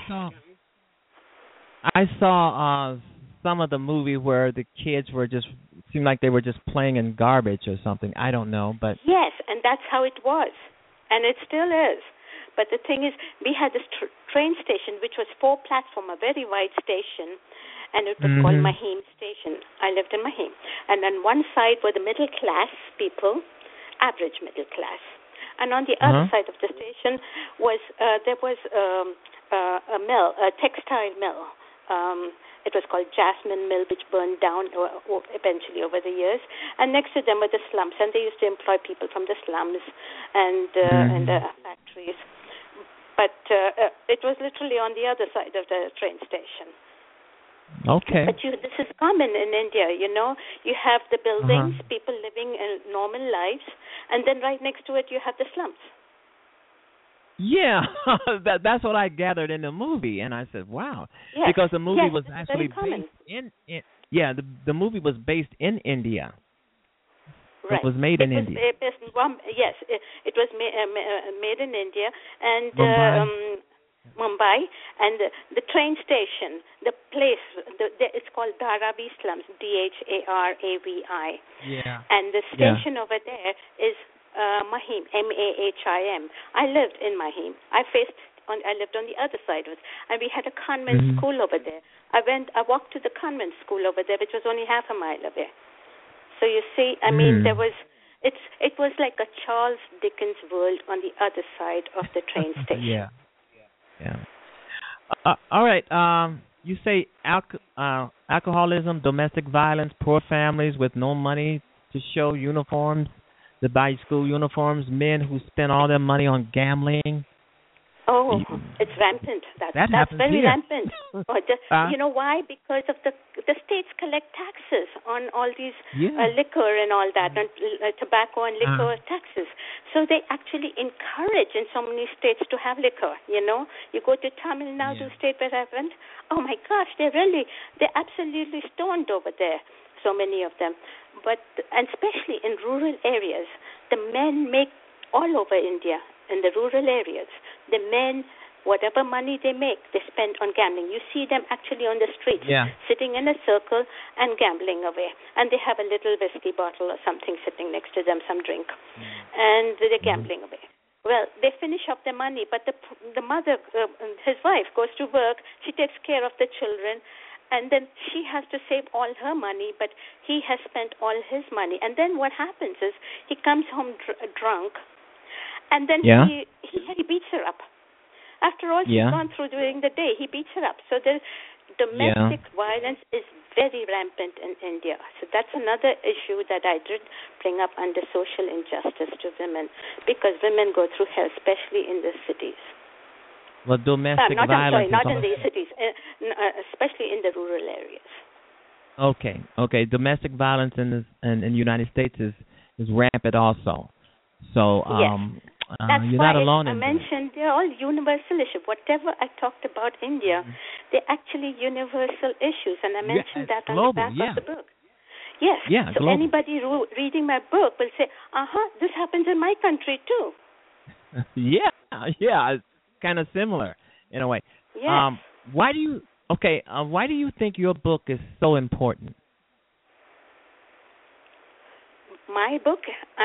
saw some of the movie where the kids were just seemed like they were just playing in garbage or something. I don't know, but yes, and that's how it was, and it still is. But the thing is, we had this train station which was 4-platform, a very wide station, and it was called Mahim Station. I lived in Mahim, and on one side were the middle class people, average middle class, and on the other side of the station was there was a mill, a textile mill. It was called Jasmine Mill, which burned down eventually over the years. And next to them were the slums, and they used to employ people from the slums and the factories. But it was literally on the other side of the train station. Okay. But this is common in India, you know. You have the buildings, people living normal lives, and then right next to it you have the slums. Yeah, that's what I gathered in the movie, and I said, "Wow," because the movie was actually based in the movie was based in India. Right. It was made in India. Yes, it was made in India and Mumbai, and the train station, the place, it's called Dharavi slums, Dharavi. Yeah. And the station over there is Mahim, Mahim. I lived in Mahim. I lived on the other side of it, and we had a convent school over there. I walked to the convent school over there, which was only half a mile away. So you see, I mean, it was like a Charles Dickens world on the other side of the train station. All right. You say alcoholism, domestic violence, poor families with no money to show uniforms, to buy school uniforms, men who spend all their money on gambling. Oh, it's rampant. That's very rampant. You know why? Because of the states collect taxes on all these liquor and all that, and tobacco and liquor taxes. So they actually encourage in so many states to have liquor. You know, you go to Tamil Nadu state where I went. Oh my gosh, they're absolutely stoned over there. So many of them, and especially in rural areas, the men make all over India in the rural areas. The men, whatever money they make, they spend on gambling. You see them actually on the streets, sitting in a circle and gambling away. And they have a little whiskey bottle or something sitting next to them, some drink, and they're gambling away. Well, they finish up their money, but the mother, his wife, goes to work. She takes care of the children. And then she has to save all her money, but he has spent all his money. And then what happens is he comes home drunk, and then he beats her up. After all she's gone through during the day, he beats her up. So the domestic violence is very rampant in India. So that's another issue that I did bring up under social injustice to women, because women go through hell, especially in the cities. Well, domestic violence. Not in the cities, especially in the rural areas. Okay. Domestic violence in the United States is rampant also. So that's you're why not alone I in mentioned they're all universal issues. Whatever I talked about India, they're actually universal issues, and I mentioned that on the back of the book. Yes. Yeah, so anybody reading my book will say, this happens in my country too. It's kind of similar in a way. Yes. Why do you think your book is so important? my book,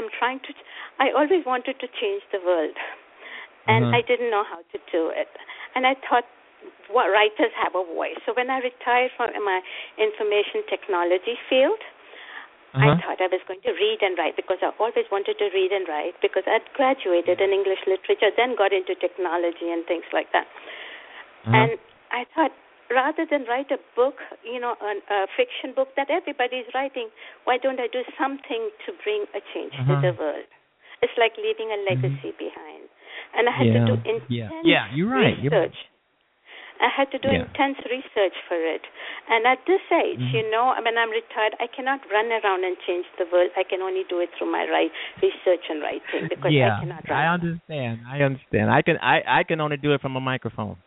I always wanted to change the world, and I didn't know how to do it. And I thought, what writers have a voice. So when I retired from my information technology field, I thought I was going to read and write, because I always wanted to read and write, because I'd graduated in English literature, then got into technology and things like that. And I thought, rather than write a book, a fiction book that everybody's writing, why don't I do something to bring a change to the world? It's like leaving a legacy behind. And I had to do intense research. I had to do intense research for it. And at this age, when I'm retired, I cannot run around and change the world. I can only do it through my research and writing, because I cannot run. I understand. I can only do it from a microphone.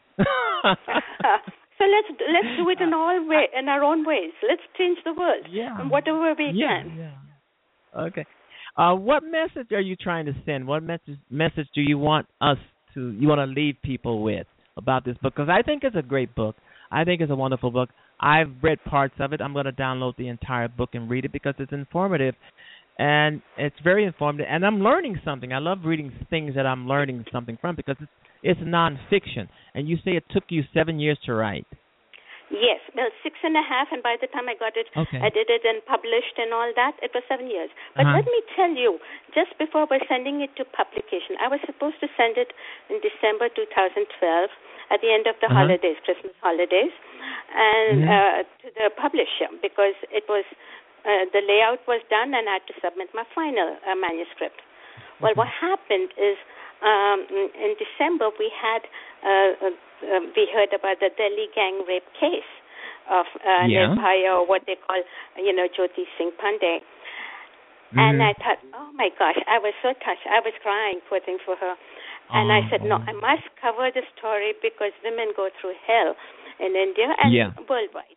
So let's do it in our own ways. Let's change the world in whatever we can. Yeah. Okay. What message are you trying to send? What message do you want to leave people with about this book? Because I think it's a great book. I think it's a wonderful book. I've read parts of it. I'm going to download the entire book and read it, because it's informative, and it's very informative. And I'm learning something. I love reading things that I'm learning something from, because it's nonfiction. And you say it took you 7 years to write. Yes, well, 6.5, and by the time I got it edited and published and all that, it was 7 years. But let me tell you, just before we're sending it to publication, I was supposed to send it in December 2012 at the end of the holidays, Christmas holidays, and to the publisher, because it was the layout was done and I had to submit my final manuscript. Well, what happened is in December we heard about the Delhi gang rape case of Nirbhaya, or what they call, Jyoti Singh Pandey. And I thought, oh my gosh, I was so touched. I was crying, poor thing, for her. And I said, no, I must cover the story, because women go through hell in India and worldwide.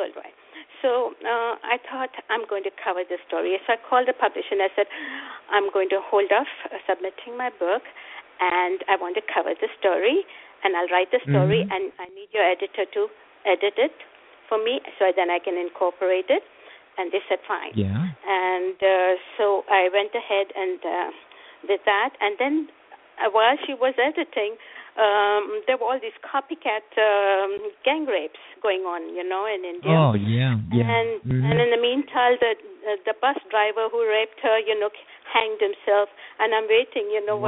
So I thought, I'm going to cover the story. So I called the publisher and I said, I'm going to hold off submitting my book, and I want to cover the story, and I'll write the story, and I need your editor to edit it for me, so then I can incorporate it. And they said, fine. Yeah. And so I went ahead and did that. And then while she was editing, there were all these copycat gang rapes going on, in India. Oh, yeah. And in the meantime, the bus driver who raped her, hanged himself. And I'm waiting,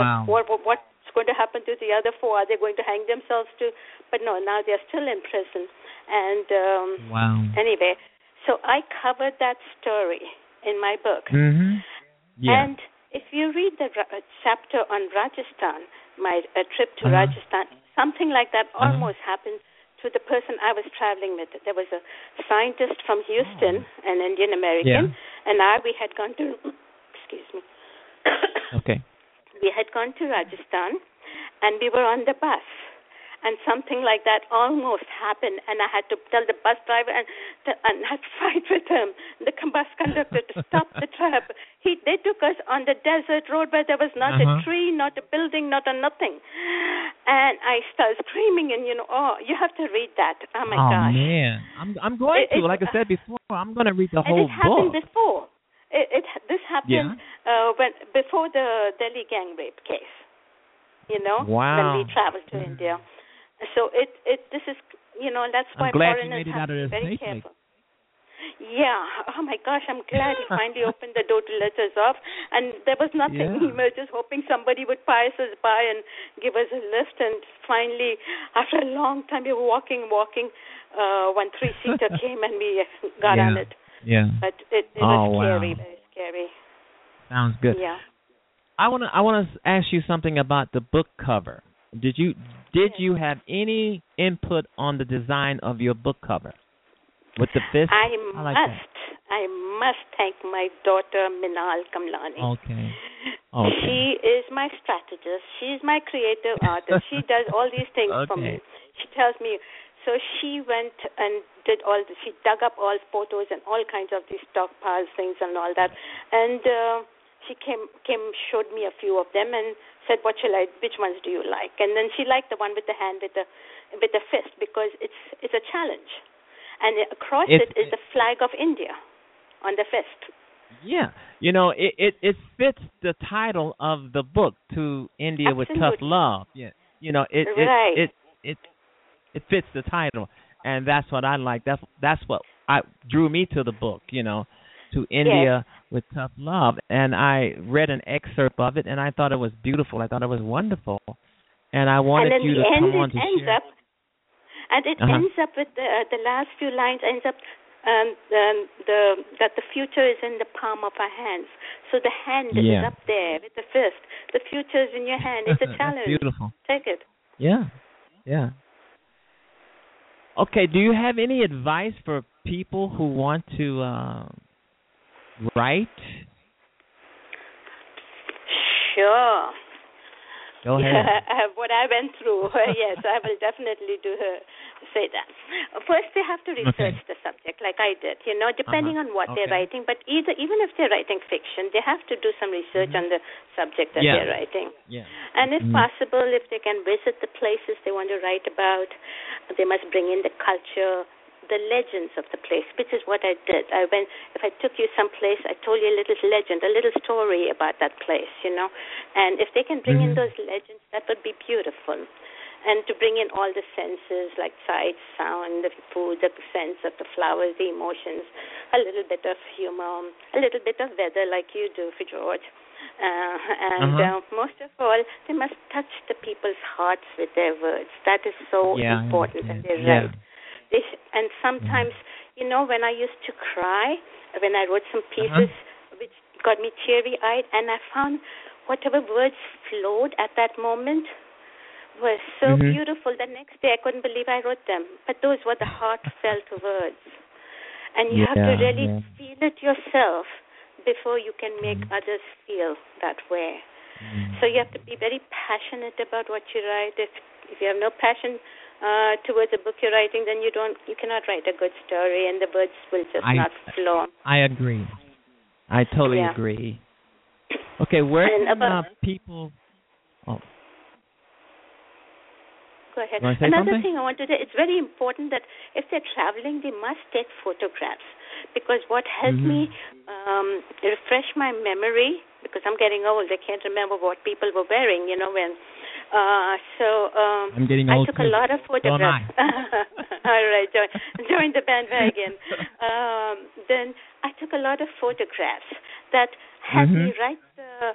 what's going to happen to the other 4? Are they going to hang themselves too? But no, now they're still in prison. And anyway, so I covered that story in my book. And if you read the chapter on Rajasthan, my trip to Rajasthan, something like that almost happened to the person I was traveling with. There was a scientist from Houston, an Indian American, and we had gone to, excuse me. Okay. We had gone to Rajasthan, and we were on the bus. And something like that almost happened, and I had to tell the bus driver and had to fight with him, the bus conductor, to stop the trip. They took us on the desert road where there was not a tree, not a building, not a nothing. And I started screaming, and you have to read that. Oh my gosh! Oh man, I'm going to. Like I said before, I'm going to read the whole book. It happened before. This happened before the Delhi gang rape case. When we traveled to India. So this is, that's why foreigners have to be very careful. Yeah. Oh my gosh, I'm glad he finally opened the door to let us off. And there was nothing. We were just hoping somebody would pass us by and give us a lift. And finally, after a long time, we were walking. One 3-seater came and we got on it. Yeah. But it was scary, very scary. Sounds good. Yeah. I want to ask you something about the book cover. Did you have any input on the design of your book cover with the fist? I must thank my daughter Minal Kamlani. Okay. She is my strategist. She's my creative artist. She does all these things for me. She tells me. So she went and did she dug up all photos and all kinds of these stockpiles things and all that. And she came showed me a few of them and said, which ones do you like? And then she liked the one with the hand with the fist, because it's a challenge. And across it is the flag of India on the fist. Yeah, it fits the title of the book, To India with Tough Absolutely. Love. Yeah, it Right. it fits the title, and that's what I like. That's what I drew me to the book. To Yes. India with Tough Love, and I read an excerpt of it, and I thought it was beautiful. I thought it was wonderful, and I And wanted in you the to end, come it on to ends share. up, and it Uh-huh. ends up with the last few lines ends up that the future is in the palm of our hands. So the hand is Yeah. up there with the fist. The future is in your hand. It's a That's challenge. beautiful. Take it. Yeah. Yeah. Okay. Do you have any advice for people who want to write? Sure. Go ahead. What I went through, yes, I will definitely say that. First, they have to research the subject, like I did. Depending on what they're writing. But even if they're writing fiction, they have to do some research on the subject that they're writing. Yeah. And if possible, if they can visit the places they want to write about, they must bring in the culture, the legends of the place, which is what I did. If I took you someplace, I told you a little legend, a little story about that place, And if they can bring in those legends, that would be beautiful. And to bring in all the senses like sight, sound, the food, the sense of the flowers, the emotions, a little bit of humor, a little bit of weather like you do for George. Most of all, they must touch the people's hearts with their words. That is so important that they write. And sometimes, when I used to cry, when I wrote some pieces which got me teary-eyed, and I found whatever words flowed at that moment were so beautiful. The next day, I couldn't believe I wrote them. But those were the heartfelt words. And you have to really feel it yourself before you can make others feel that way. So you have to be very passionate about what you write. If you have no passion towards a book you're writing, then you cannot write a good story, and the words will just not flow. I agree. I totally agree. Okay, where can people? Oh. Go ahead. Another thing I want to say, it's very important that if they're traveling, they must take photographs, because what helped me refresh my memory, because I'm getting old, I can't remember what people were wearing, when. I'm getting old. I took a lot of photographs. So am I. All right, join the bandwagon. Then I took a lot of photographs that had me write the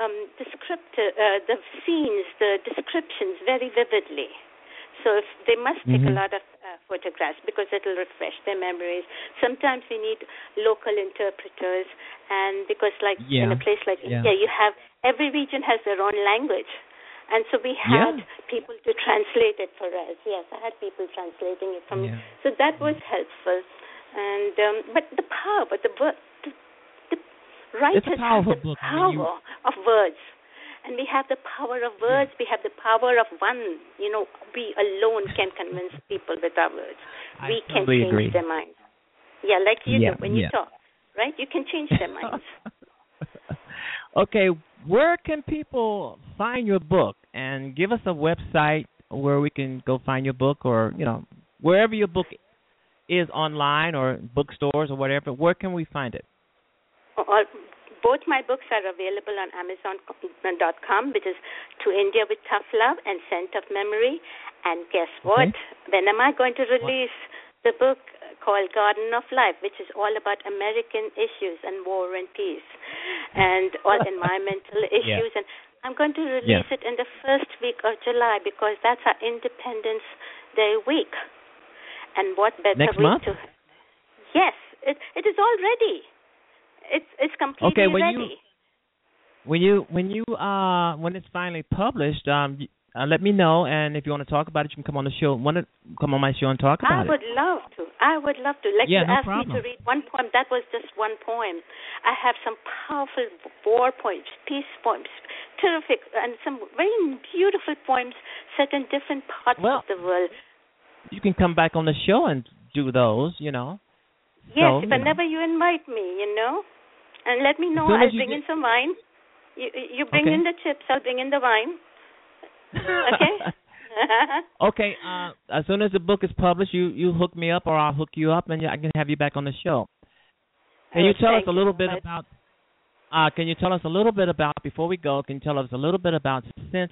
scenes, the descriptions very vividly. So if they must take a lot of photographs, because it will refresh their memories. Sometimes we need local interpreters, and because in a place like India, you have every region has their own language. And so we had people to translate it for us. Yes, I had people translating it for me. So that was helpful. And but the power, the writers have the power of words. And we have the power of words. We have the power of one. We alone can convince people with our words. We can change their minds. Yeah, like you do when you talk, right? You can change their minds. Okay, where can people find your book? And give us a website where we can go find your book, or wherever your book is online or bookstores or whatever. Where can we find it? Both my books are available on Amazon.com, which is To India with Tough Love and Scent of Memory. And guess what? When am I going to release the book called Garden of Life, which is all about American issues and war and peace and all environmental issues. And I'm going to release it in the first week of July, because that's our Independence Day week. And what better Next week month? Yes, it is all ready. It's completely ready. When it's finally published, let me know, and if you want to talk about it, you can come on the show. Come on my show and talk about it. I would love to. Like you asked me to read one poem. That was just one poem. I have some powerful war poems, peace poems, terrific, and some very beautiful poems set in different parts of the world. You can come back on the show and do those, Yes, so, whenever you invite me, and let me know. I'll bring in some wine. You bring in the chips, I'll bring in the wine. Okay? Okay, as soon as the book is published, you hook me up, or I'll hook you up, and I can have you back on the show. Can you tell us Thank a you little so bit much. about? Can you tell us a little bit about before we go? Can you tell us a little bit about Scent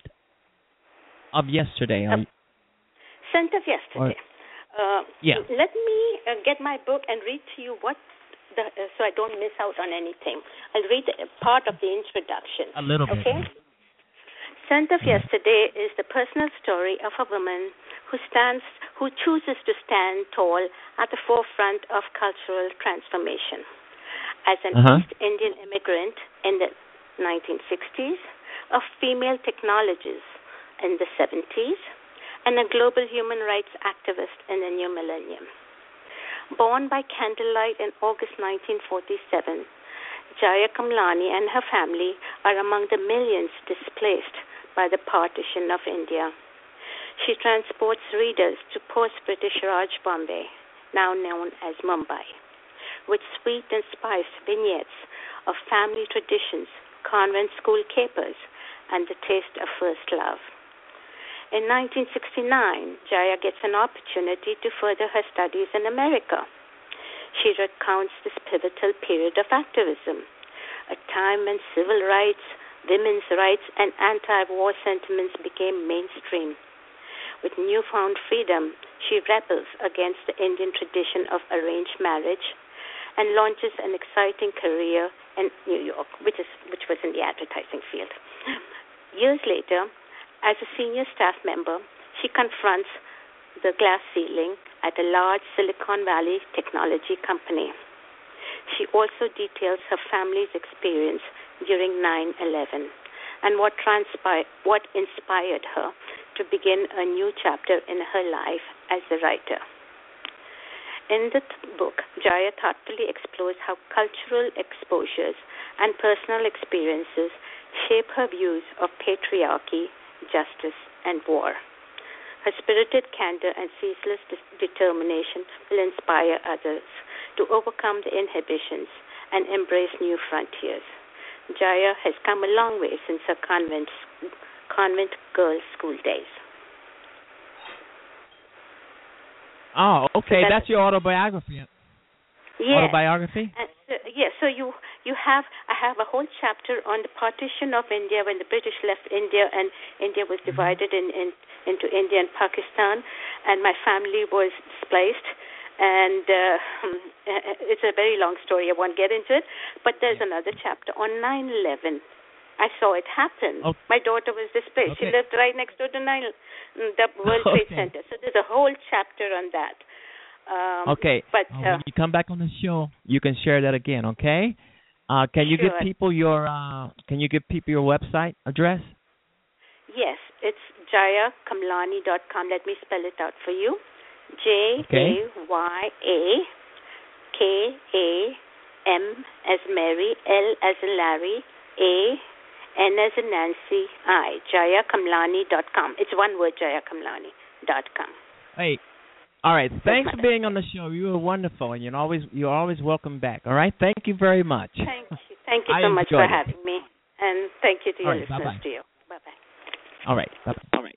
of Yesterday? Scent of Yesterday. Yeah. Let me get my book and read to you what so I don't miss out on anything. I'll read part of the introduction. A little bit. Okay? Scent of Yesterday is the personal story of a woman who chooses to stand tall at the forefront of cultural transformation. As an East Indian immigrant in the 1960s, a female technologist in the 70s, and a global human rights activist in the new millennium. Born by candlelight in August 1947, Jaya Kamlani and her family are among the millions displaced by the partition of India. She transports readers to post-British Raj Bombay, now known as Mumbai, with sweet and spiced vignettes of family traditions, convent school capers, and the taste of first love. In 1969, Jaya gets an opportunity to further her studies in America. She recounts this pivotal period of activism, a time when civil rights, women's rights, and anti-war sentiments became mainstream. With newfound freedom, she rebels against the Indian tradition of arranged marriage and launches an exciting career in New York, which was in the advertising field. Years later, as a senior staff member, she confronts the glass ceiling at a large Silicon Valley technology company. She also details her family's experience during 9/11 and what inspired her to begin a new chapter in her life as a writer. In the book, Jaya thoughtfully explores how cultural exposures and personal experiences shape her views of patriarchy, justice, and war. Her spirited candor and ceaseless determination will inspire others to overcome the inhibitions and embrace new frontiers. Jaya has come a long way since her convent girls' school days. Oh, okay. So that's your autobiography. Yes. Autobiography? Yes. So I have a whole chapter on the partition of India when the British left India and India was divided into India and Pakistan, and my family was displaced. And it's a very long story. I won't get into it. But there's another chapter on 9/11. I saw it happen. Okay. My daughter was displaced. Okay. She lived right next door to the World Trade Center. So there's a whole chapter on that. Okay. But when you come back on the show, you can share that again. Okay. Can you give people your website address? Yes, it's jayakamlani.com. Let me spell it out for you. JAYAKAM as Mary, L as in Larry, A N as in Nancy, I. jayakamlani.com. It's one word, jayakamlani.com. Hey. All right. Thanks for being on the show. You were wonderful, and you're always welcome back. All right. Thank you very much. Thank you. Thank you so much for having me, and thank you to your listeners. Bye-bye. To you. Bye bye. All right. Bye bye. All right.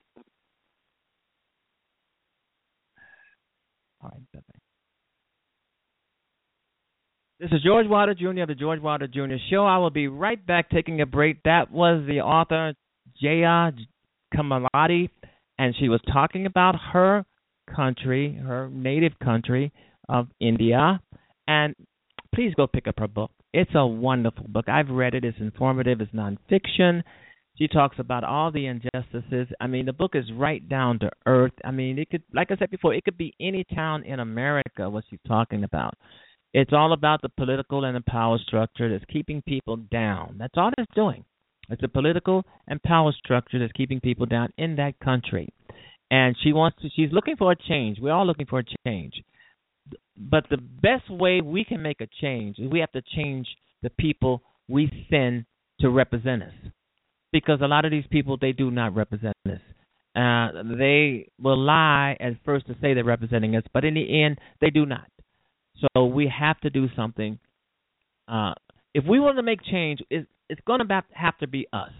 All right. Bye bye. This is George Wilder Jr. of the George Wilder Jr. Show. I will be right back taking a break. That was the author Jaya Kamlani, and she was talking about her country, her native country of India. And please go pick up her book. It's a wonderful book. I've read it. It's informative. It's nonfiction. She talks about all the injustices. I mean, the book is right down to earth. I mean, it could, like I said before, it could be any town in America, what she's talking about. It's all about the political and the power structure that's keeping people down. That's all it's doing. It's the political and power structure that's keeping people down in that country. And she's looking for a change. We're all looking for a change. But the best way we can make a change is we have to change the people we send to represent us. Because a lot of these people, they do not represent us. They will lie at first to say they're representing us, but in the end, they do not. So we have to do something. If we want to make change, it's going to have to be us.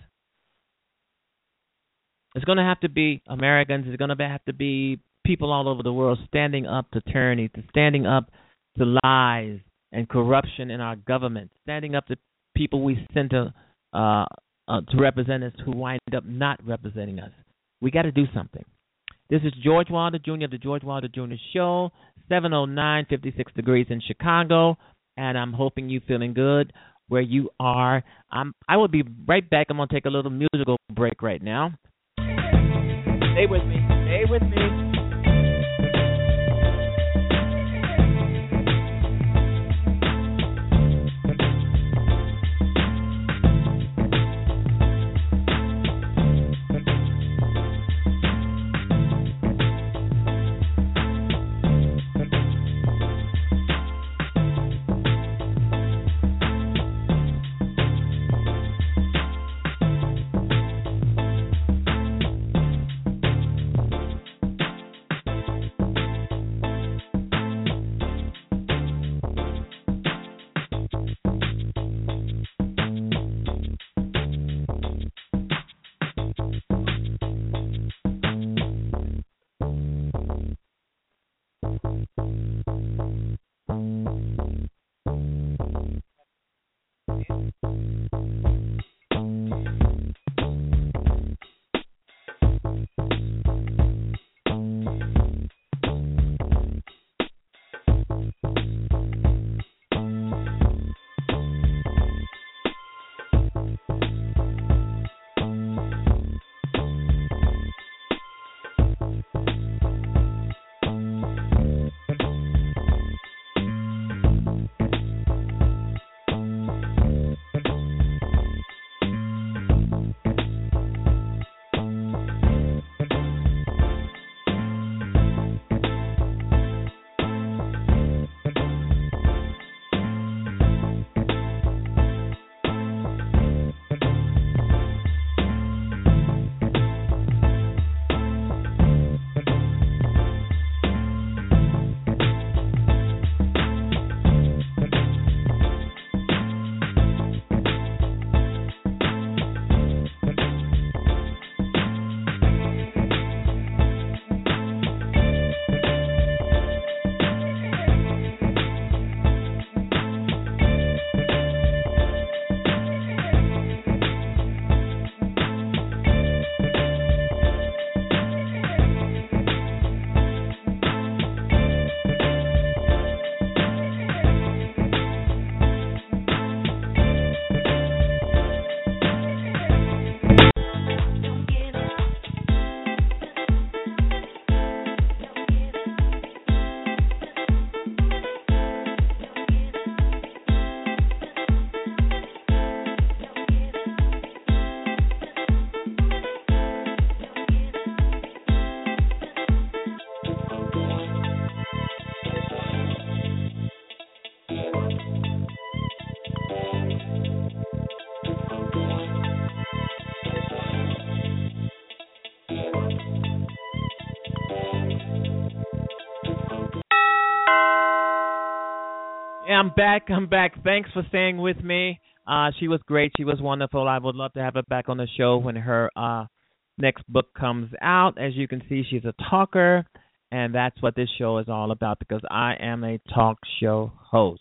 It's going to have to be Americans. It's going to have to be people all over the world standing up to tyranny, standing up to lies and corruption in our government, standing up to people we sent to represent us who wind up not representing us. We got to do something. This is George Wilder Jr. of the George Wilder Jr. Show, 709, 56 degrees in Chicago, and I'm hoping you're feeling good where you are. I will be right back. I'm going to take a little musical break right now. Stay with me. Stay with me. I'm back. Thanks for staying with me. She was great. She was wonderful. I would love to have her back on the show when her next book comes out. As you can see, she's a talker, and that's what this show is all about because I am a talk show host.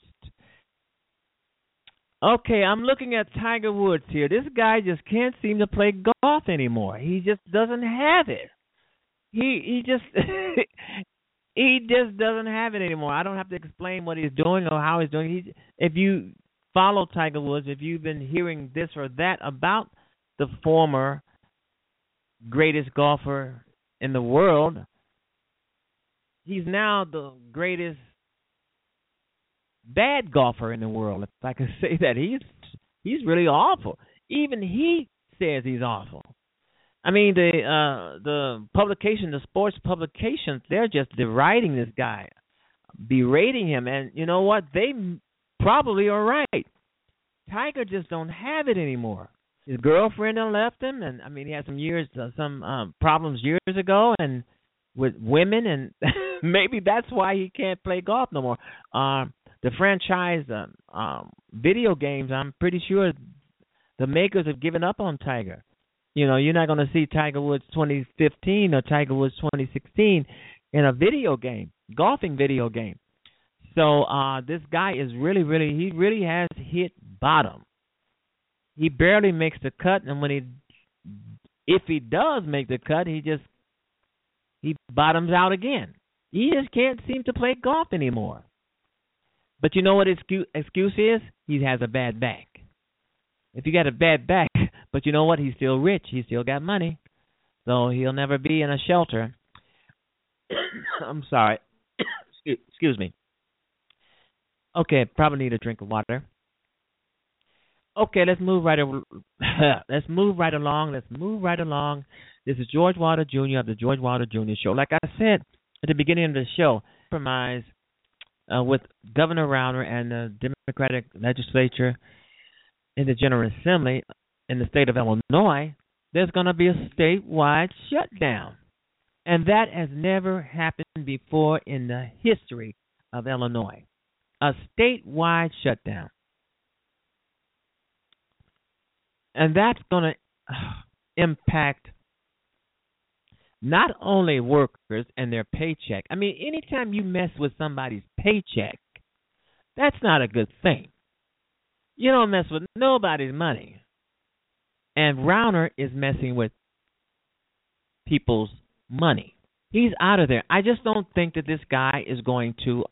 Okay, I'm looking at Tiger Woods here. This guy just can't seem to play golf anymore. He just doesn't have it. He just he just doesn't have it anymore. I don't have to explain what he's doing or how he's doing. If you follow Tiger Woods, if you've been hearing this or that about the former greatest golfer in the world, he's now the greatest bad golfer in the world, if I can say that. He's really awful. Even he says he's awful. I mean, the publication, the sports publications, they're just deriding this guy, berating him, and you know what? They probably are right. Tiger just don't have it anymore. His girlfriend done left him, and I mean, he had some problems years ago, and with women, and maybe that's why he can't play golf no more. The franchise video games, I'm pretty sure the makers have given up on Tiger. You know, you're not going to see Tiger Woods 2015 or Tiger Woods 2016 in a video game, golfing video game. So this guy is he really has hit bottom. He barely makes the cut, and if he does make the cut, he bottoms out again. He just can't seem to play golf anymore. But you know what his excuse is? He has a bad back. If you got a bad back, but you know what? He's still rich. He's still got money. So he'll never be in a shelter. I'm sorry. Excuse me. Okay, probably need a drink of water. Okay, let's move right along. This is George Wilder Jr. of the George Wilder Jr. Show. Like I said at the beginning of the show, compromise with Governor Rauner and the Democratic legislature in the General Assembly in the state of Illinois, there's going to be a statewide shutdown. And that has never happened before in the history of Illinois. A statewide shutdown. And that's going to impact not only workers and their paycheck. I mean, anytime you mess with somebody's paycheck, that's not a good thing. You don't mess with nobody's money. And Rauner is messing with people's money. He's out of there. I just don't think that this guy is going to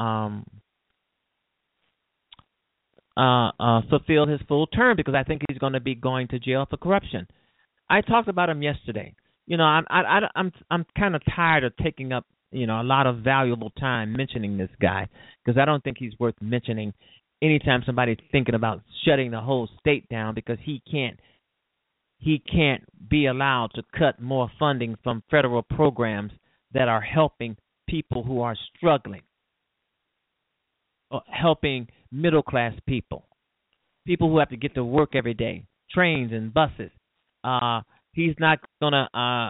fulfill his full term, because I think he's going to be going to jail for corruption. I talked about him yesterday. You know, I'm kind of tired of taking up, you know, a lot of valuable time mentioning this guy, because I don't think he's worth mentioning anytime somebody's thinking about shutting the whole state down, because he can't be allowed to cut more funding from federal programs that are helping people who are struggling, or helping middle-class people who have to get to work every day, trains and buses. He's not gonna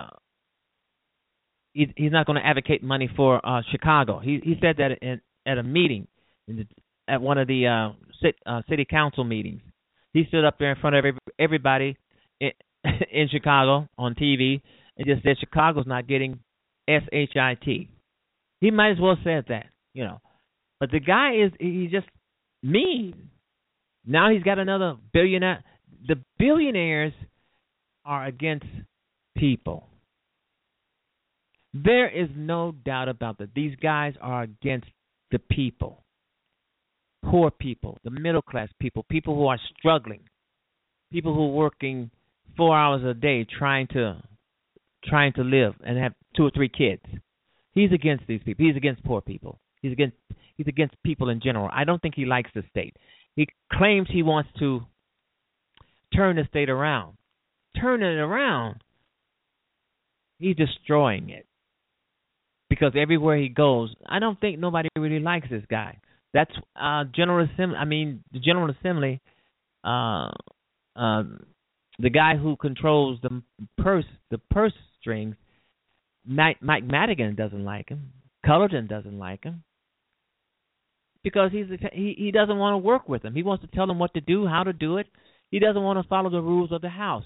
advocate money for Chicago. He said that at a meeting at one of the city council meetings. He stood up there in front of everybody in Chicago on TV and just said Chicago's not getting SHIT. He might as well said that, you know. But the guy he's just mean. Now he's got another billionaire. The billionaires are against people. There is no doubt about that. These guys are against the people. Poor people, the middle class people, people who are struggling, people who are working 4 hours a day trying to live and have 2 or 3 kids. He's against these people. He's against poor people. He's against people in general. I don't think he likes the state. He claims he wants to turn the state around. Turn it around. He's destroying it. Because everywhere he goes, I don't think nobody really likes this guy. That's General Assembly. I mean, the General Assembly, the guy who controls the purse strings, Mike Madigan doesn't like him. Cullerton doesn't like him. Because he doesn't want to work with him. He wants to tell them what to do, how to do it. He doesn't want to follow the rules of the House.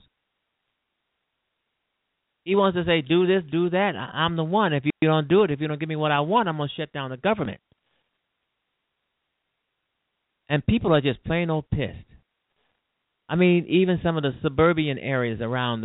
He wants to say, do this, do that. I'm the one. If you don't do it, if you don't give me what I want, I'm going to shut down the government. And people are just plain old pissed. I mean, even some of the suburban areas around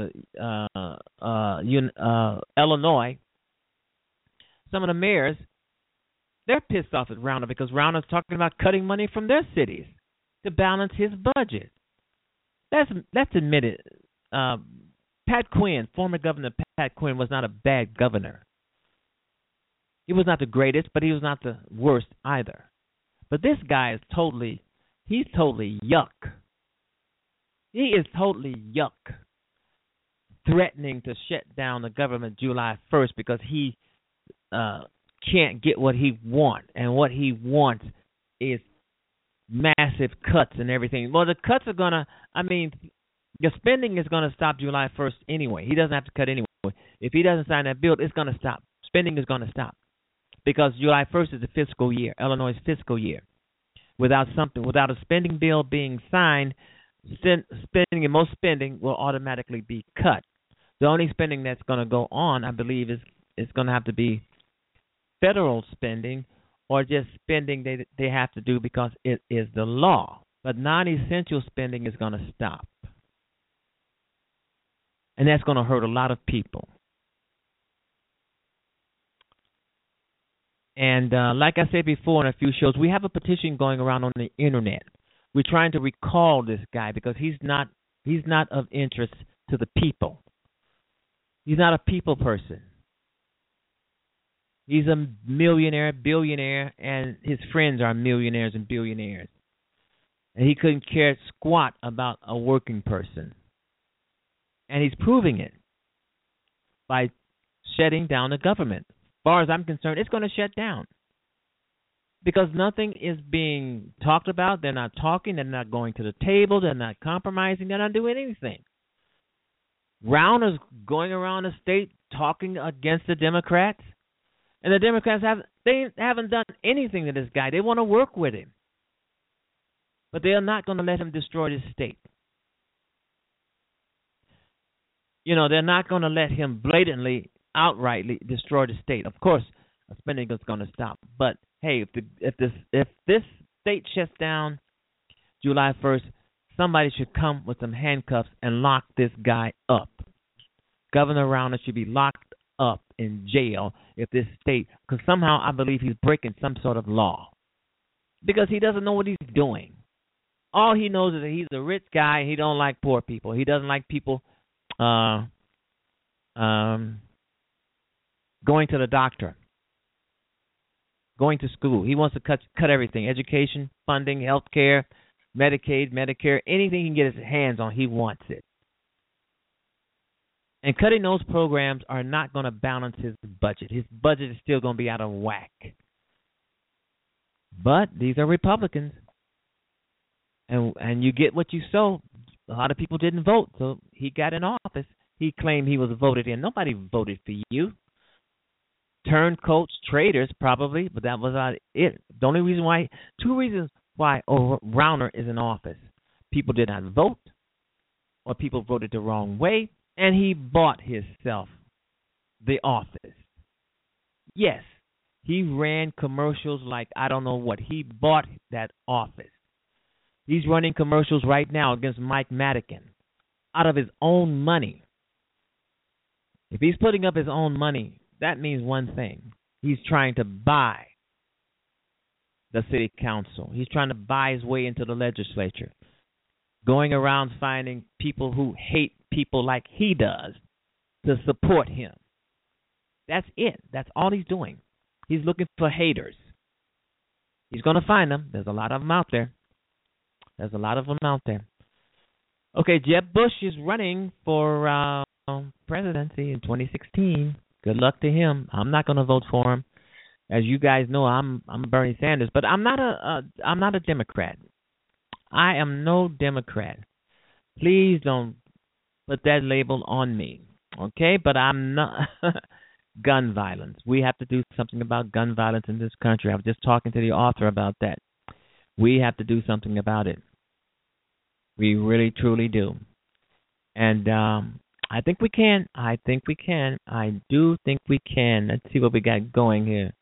Illinois, some of the mayors, they're pissed off at Rauner because Rauner's talking about cutting money from their cities to balance his budget. Let's admit it. Pat Quinn, former Governor Pat Quinn, was not a bad governor. He was not the greatest, but he was not the worst either. But this guy is he's totally yuck. He is totally yuck, threatening to shut down the government July 1st because he can't get what he wants. And what he wants is massive cuts and everything. Well, the cuts are going to, the spending is going to stop July 1st anyway. He doesn't have to cut anyway. If he doesn't sign that bill, it's going to stop. Spending is going to stop. Because July 1st is the fiscal year, Illinois' fiscal year. Without a spending bill being signed, most spending will automatically be cut. The only spending that's going to go on, I believe, is going to have to be federal spending or just spending they have to do because it is the law. But non-essential spending is going to stop. And that's going to hurt a lot of people. And like I said before in a few shows, we have a petition going around on the internet. We're trying to recall this guy because he's not of interest to the people. He's not a people person. He's a millionaire, billionaire, and his friends are millionaires and billionaires. And he couldn't care squat about a working person. And he's proving it by shutting down the government. As far as I'm concerned, it's going to shut down. Because nothing is being talked about. They're not talking. They're not going to the table. They're not compromising. They're not doing anything. Rauner's going around the state talking against the Democrats. And the Democrats haven't done anything to this guy. They want to work with him. But they are not going to let him destroy this state. You know, they're not going to let him blatantly, outrightly destroy the state. Of course, spending is going to stop. But hey, if this state shuts down July 1st, somebody should come with some handcuffs and lock this guy up. Governor Rauner should be locked up in jail if this state, because somehow I believe he's breaking some sort of law because he doesn't know what he's doing. All he knows is that he's a rich guy and he don't like poor people. He doesn't like people going to the doctor, going to school. He wants to cut everything: education, funding, health care, Medicaid, Medicare, anything he can get his hands on, he wants it. And cutting those programs are not going to balance his budget. His budget is still going to be out of whack. But these are Republicans. And you get what you sow. A lot of people didn't vote, so he got in office. He claimed he was voted in. Nobody voted for you. Turncoats, traitors, probably, but that was not it. The only reason why, two reasons why Rauner is in office. People did not vote, or people voted the wrong way, and he bought himself the office. Yes, he ran commercials like I don't know what. He bought that office. He's running commercials right now against Mike Madigan out of his own money. If he's putting up his own money, that means one thing. He's trying to buy the city council. He's trying to buy his way into the legislature, going around finding people who hate people like he does to support him. That's it. That's all he's doing. He's looking for haters. He's going to find them. There's a lot of them out there. Okay, Jeb Bush is running for presidency in 2016. Good luck to him. I'm not going to vote for him. As you guys know, I'm Bernie Sanders, but I'm not a Democrat. I am no Democrat. Please don't put that label on me, okay? But I'm not. Gun violence. We have to do something about gun violence in this country. I was just talking to the author about that. We have to do something about it. We really, truly do. And I think we can. I do think we can. Let's see what we got going here.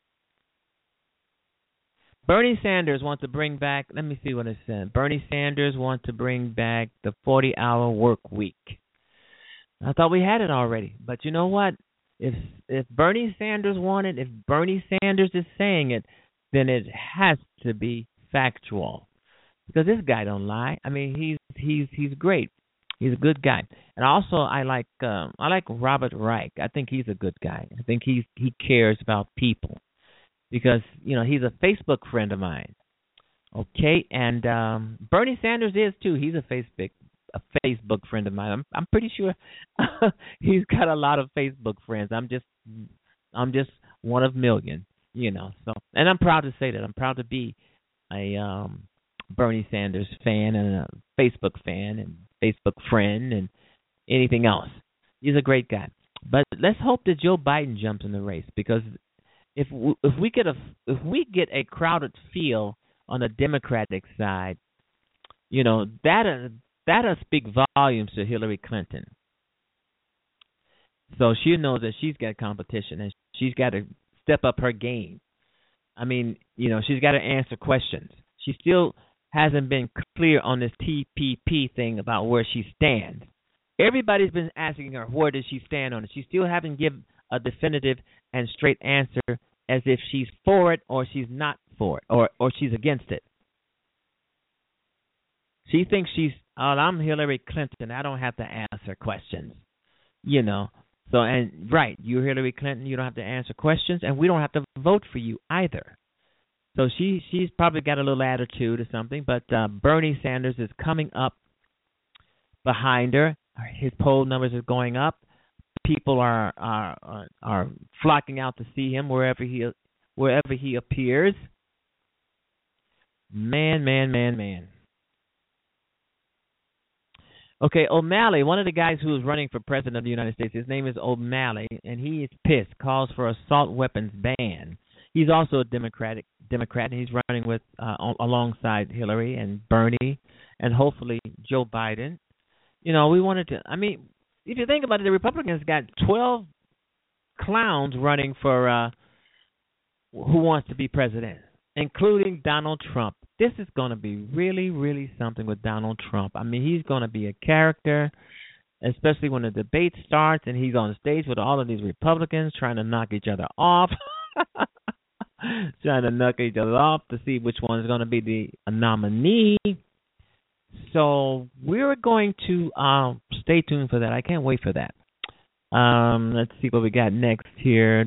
Bernie Sanders wants to bring back, let me see what it said. Bernie Sanders wants to bring back the 40-hour work week. I thought we had it already. But you know what? If Bernie Sanders wanted, if Bernie Sanders is saying it, then it has to be factual. Because this guy don't lie. I mean, he's great. He's a good guy. And also I like Robert Reich. I think he's a good guy. I think he cares about people. Because, you know, he's a Facebook friend of mine. Okay, and Bernie Sanders is too. He's a Facebook friend of mine. I'm pretty sure he's got a lot of Facebook friends. I'm just one of millions, you know. So, and I'm proud to say that. I'm proud to be a Bernie Sanders fan and a Facebook fan and Facebook friend and anything else. He's a great guy. But let's hope that Joe Biden jumps in the race, because if we get a crowded field on the Democratic side, you know, that'll speak volumes to Hillary Clinton. So she knows that she's got competition and she's got to step up her game. I mean, she's got to answer questions. She still hasn't been clear on this TPP thing about where she stands. Everybody's been asking her, where does she stand on it? She still hasn't given a definitive and straight answer as if she's for it or she's not for it or she's against it. She thinks I'm Hillary Clinton. I don't have to answer questions, So, and right, you're Hillary Clinton. You don't have to answer questions, and we don't have to vote for you either. So she's probably got a little attitude or something. But Bernie Sanders is coming up behind her. His poll numbers are going up. People are flocking out to see him wherever he appears. Man. Okay, O'Malley, one of the guys who is running for president of the United States, his name is O'Malley, and he is pissed, calls for assault weapons ban. He's also a Democrat, and he's running with alongside Hillary and Bernie and hopefully Joe Biden. We wanted to, if you think about it, the Republicans got 12 clowns running for who wants to be president, including Donald Trump. This is going to be really, really something with Donald Trump. He's going to be a character, especially when the debate starts and he's on stage with all of these Republicans trying to knock each other off, to see which one is going to be the nominee. So we're going to stay tuned for that. I can't wait for that. Let's see what we got next here.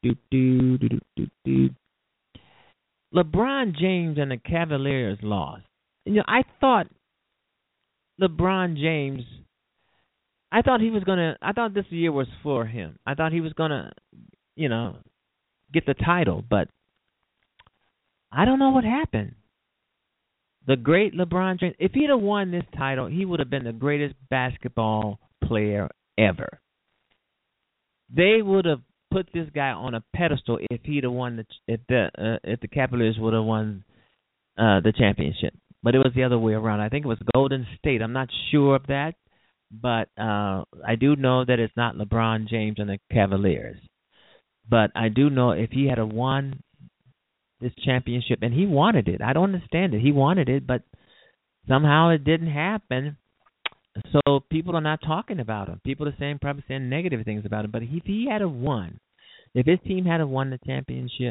LeBron James and the Cavaliers lost. I thought LeBron James, I thought this year was for him. I thought he was going to, get the title, but I don't know what happened. The great LeBron James, if he'd have won this title, he would have been the greatest basketball player ever. They would have put this guy on a pedestal if he'd have won if the Cavaliers would have won the championship. But it was the other way around. I think it was Golden State. I'm not sure of that, but I do know that it's not LeBron James and the Cavaliers. But I do know if he had won this championship, and he wanted it. I don't understand it. He wanted it, but somehow it didn't happen. So people are not talking about him. People are probably saying negative things about him. But if he had won, if his team had won the championship,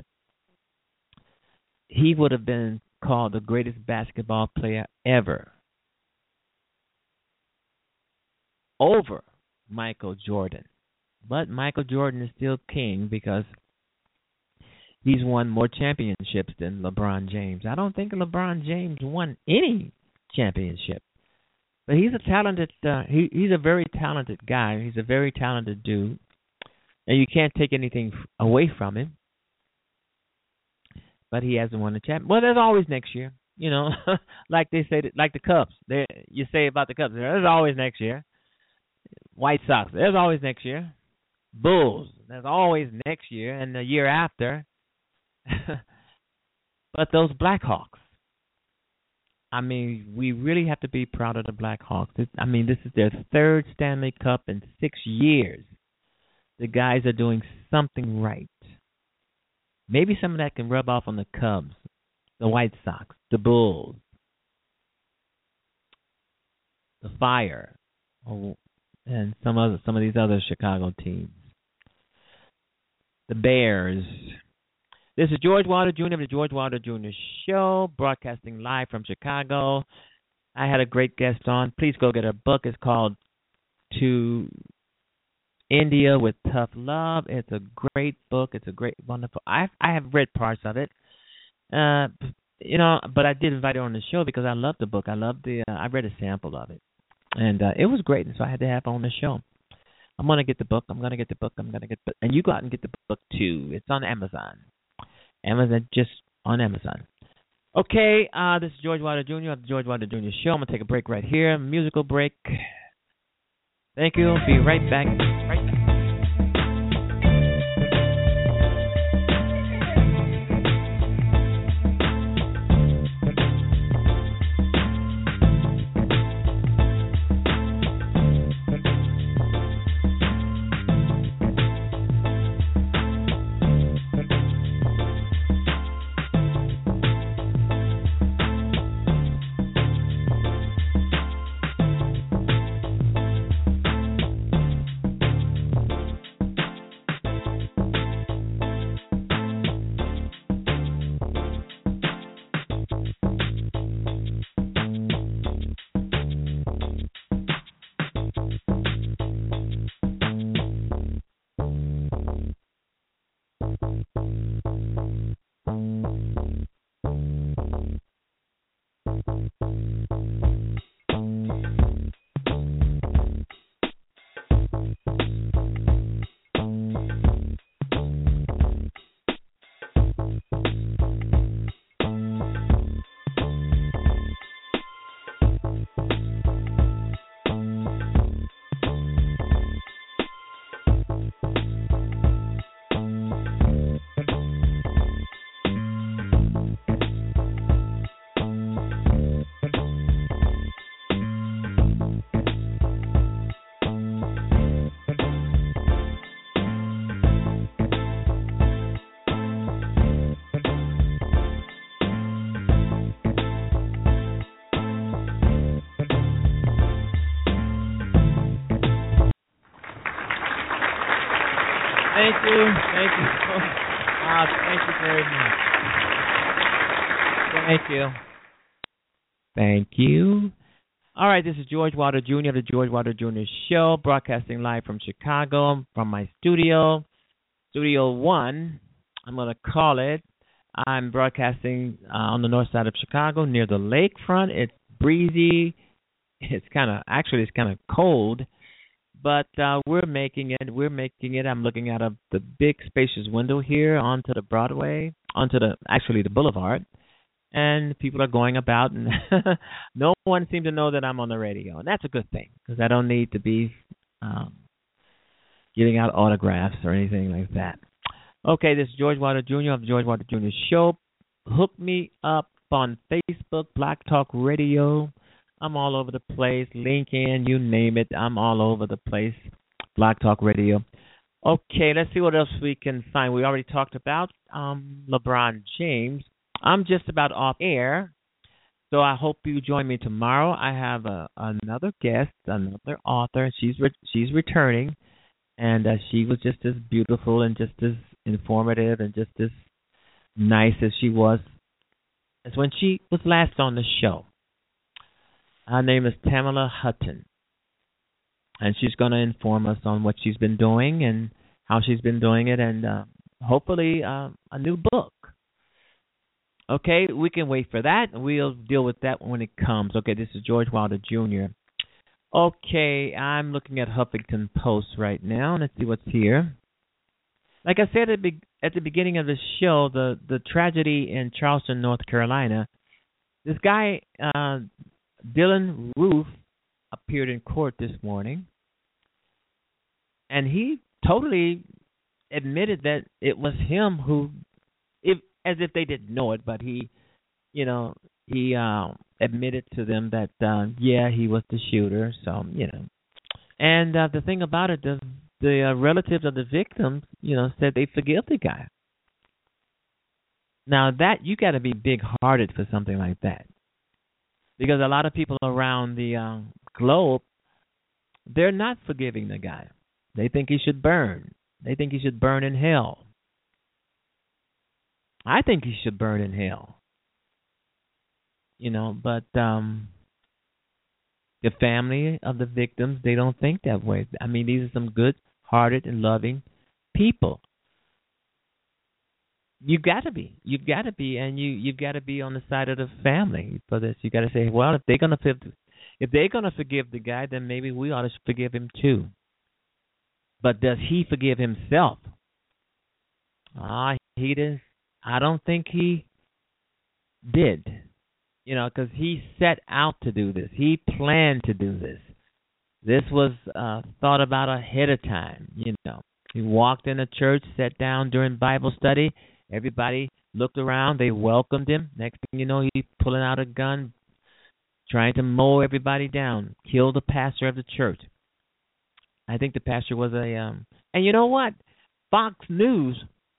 he would have been called the greatest basketball player ever, over Michael Jordan. But Michael Jordan is still king because he's won more championships than LeBron James. I don't think LeBron James won any championship. But he's a talented. He's a very talented guy. He's a very talented dude, and you can't take anything away from him. But he hasn't won the championship. Well, there's always next year. Like they say, like the Cubs. You say about the Cubs, there's always next year. White Sox, there's always next year. Bulls, there's always next year and the year after. But those Blackhawks. We really have to be proud of the Blackhawks. This is their third Stanley Cup in 6 years. The guys are doing something right. Maybe some of that can rub off on the Cubs, the White Sox, the Bulls, the Fire, and some of these other Chicago teams. The Bears. This is George Wilder Jr. of the George Wilder Jr. Show, broadcasting live from Chicago. I had a great guest on. Please go get her book. It's called To India with Tough Love. It's a great book. It's a great, wonderful. I have read parts of it, but I did invite her on the show because I love the book. I read a sample of it, and it was great, and so I had to have her on the show. I'm going to get the book. And you go out and get the book, too. It's on Amazon. Just on Amazon. Okay, this is George Wilder Jr. of the George Wilder Jr. Show. I'm going to take a break right here, musical break. Thank you. Be right back. Thank you. Thank you. Thank you very much. Thank you. Thank you. All right, this is George Wilder Jr., the George Wilder Jr. Show, broadcasting live from Chicago, from my studio, Studio 1, I'm going to call it. I'm broadcasting on the north side of Chicago, near the lakefront. It's breezy. It's kind of cold, but we're making it. I'm looking out of the big spacious window here onto the Broadway, onto the boulevard. And people are going about, and no one seems to know that I'm on the radio. And that's a good thing, because I don't need to be giving out autographs or anything like that. Okay, this is George Wilder Jr. of the George Wilder Jr. Show. Hook me up on Facebook, Black Talk Radio. I'm all over the place. LinkedIn, you name it. I'm all over the place. Black Talk Radio. Okay, let's see what else we can find. We already talked about LeBron James. I'm just about off air, so I hope you join me tomorrow. I have another guest, another author. She's returning, and she was just as beautiful and just as informative and just as nice as she was as when she was last on the show. Her name is Tamala Hutton, and she's going to inform us on what she's been doing and how she's been doing it, and hopefully a new book. Okay, we can wait for that. We'll deal with that when it comes. Okay, this is George Wilder Jr. Okay, I'm looking at Huffington Post right now. Let's see what's here. Like I said at the beginning of the show, the tragedy in Charleston, North Carolina, this guy, Dylan Roof, appeared in court this morning, and he totally admitted that it was him who, as if they didn't know it, but he admitted to them that, he was the shooter. So, And the thing about it, the relatives of the victims, said they forgive the guy. Now, that, you got to be big-hearted for something like that. Because a lot of people around the globe, they're not forgiving the guy. They think he should burn. They think he should burn in hell. I think he should burn in hell. But the family of the victims, they don't think that way. I mean, these are some good-hearted and loving people. You've got to be, and you've got to be on the side of the family for this. You got to say, well, if they're gonna forgive the guy, then maybe we ought to forgive him too. But does he forgive himself? He does. I don't think he did, because he set out to do this. He planned to do this. This was thought about ahead of time, He walked in a church, sat down during Bible study. Everybody looked around. They welcomed him. Next thing you know, he's pulling out a gun, trying to mow everybody down, kill the pastor of the church. I think the pastor was and you know what? Fox News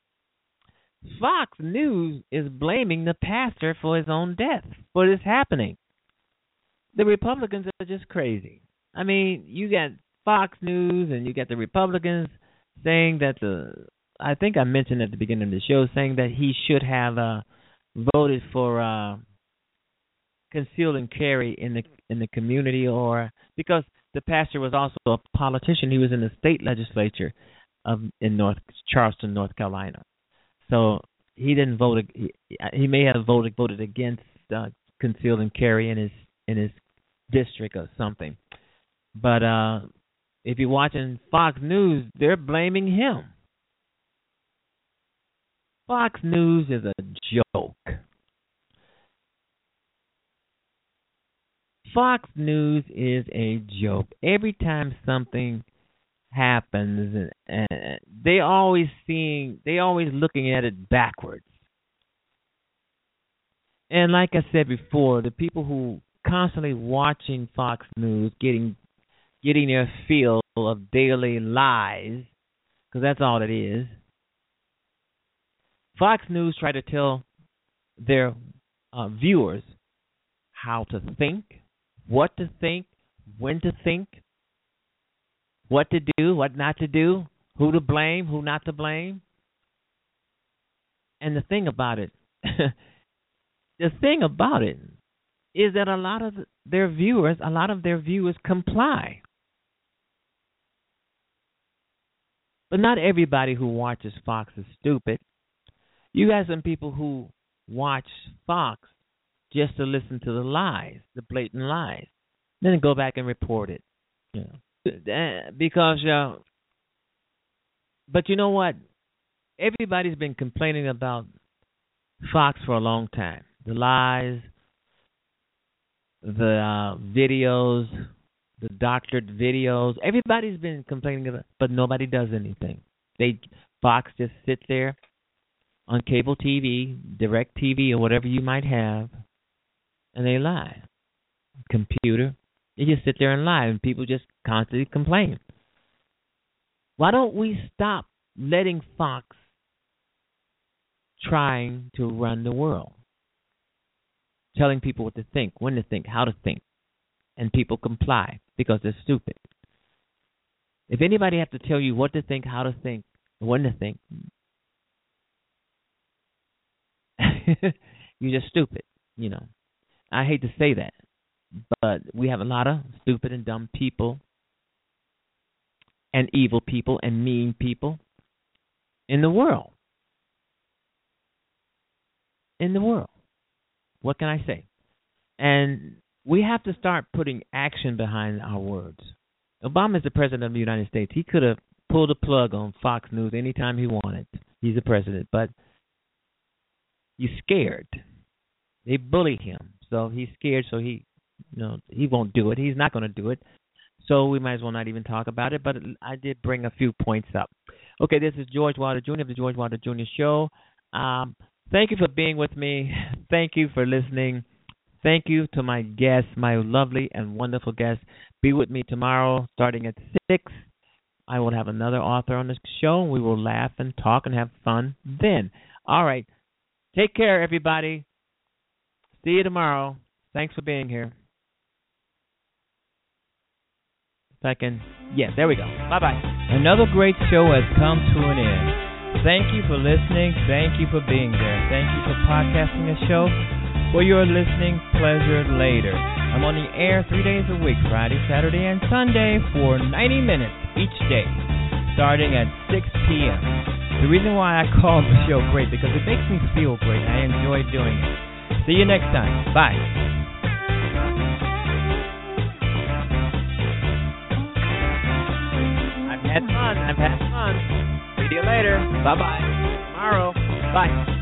is blaming the pastor for his own death, for this happening. The Republicans are just crazy. I mean, you got Fox News and you got the Republicans saying that I think I mentioned at the beginning of the show, saying that he should have voted for conceal and carry in the community, or because the pastor was also a politician. He was in the state legislature in Charleston, North Carolina. So he didn't vote. He may have voted against conceal and carry in his district or something. But if you're watching Fox News, they're blaming him. Fox News is a joke. Fox News is a joke. Every time something happens, and they always looking at it backwards. And like I said before, the people who constantly watching Fox News, getting their fill of daily lies, because that's all it is. Fox News try to tell their viewers how to think, what to think, when to think, what to do, what not to do, who to blame, who not to blame. And the thing about it is that a lot of their viewers comply. But not everybody who watches Fox is stupid. You got some people who watch Fox just to listen to the lies, the blatant lies, then go back and report it. Because, but you know what? Everybody's been complaining about Fox for a long time. The lies, the videos, the doctored videos. Everybody's been complaining about it, but nobody does anything. Fox just sits there on cable TV, direct TV, or whatever you might have, and they lie. Computer, they just sit there and lie, and people just constantly complain. Why don't we stop letting Fox trying to run the world, telling people what to think, when to think, how to think, and people comply because they're stupid. If anybody has to tell you what to think, how to think, when to think, you're just stupid, I hate to say that, but we have a lot of stupid and dumb people and evil people and mean people in the world. What can I say? And we have to start putting action behind our words. Obama is the president of the United States. He could have pulled a plug on Fox News anytime he wanted. He's the president, but he's scared. They bully him, so he's scared. So he won't do it. He's not going to do it. So we might as well not even talk about it. But I did bring a few points up. Okay, this is George Wilder Jr. of the George Wilder Jr. Show. Thank you for being with me. Thank you for listening. Thank you to my guests, my lovely and wonderful guests. Be with me tomorrow starting at 6. I will have another author on the show. We will laugh and talk and have fun then. All right. Take care, everybody. See you tomorrow. Thanks for being here. Yes, there we go. Bye-bye. Another great show has come to an end. Thank you for listening. Thank you for being there. Thank you for podcasting the show. For your listening pleasure later. I'm on the air 3 days a week, Friday, Saturday, and Sunday for 90 minutes each day, starting at 6 p.m. The reason why I call the show great because it makes me feel great. I enjoy doing it. See you next time. Bye. I've had fun. See you later. Bye-bye. Tomorrow. Bye.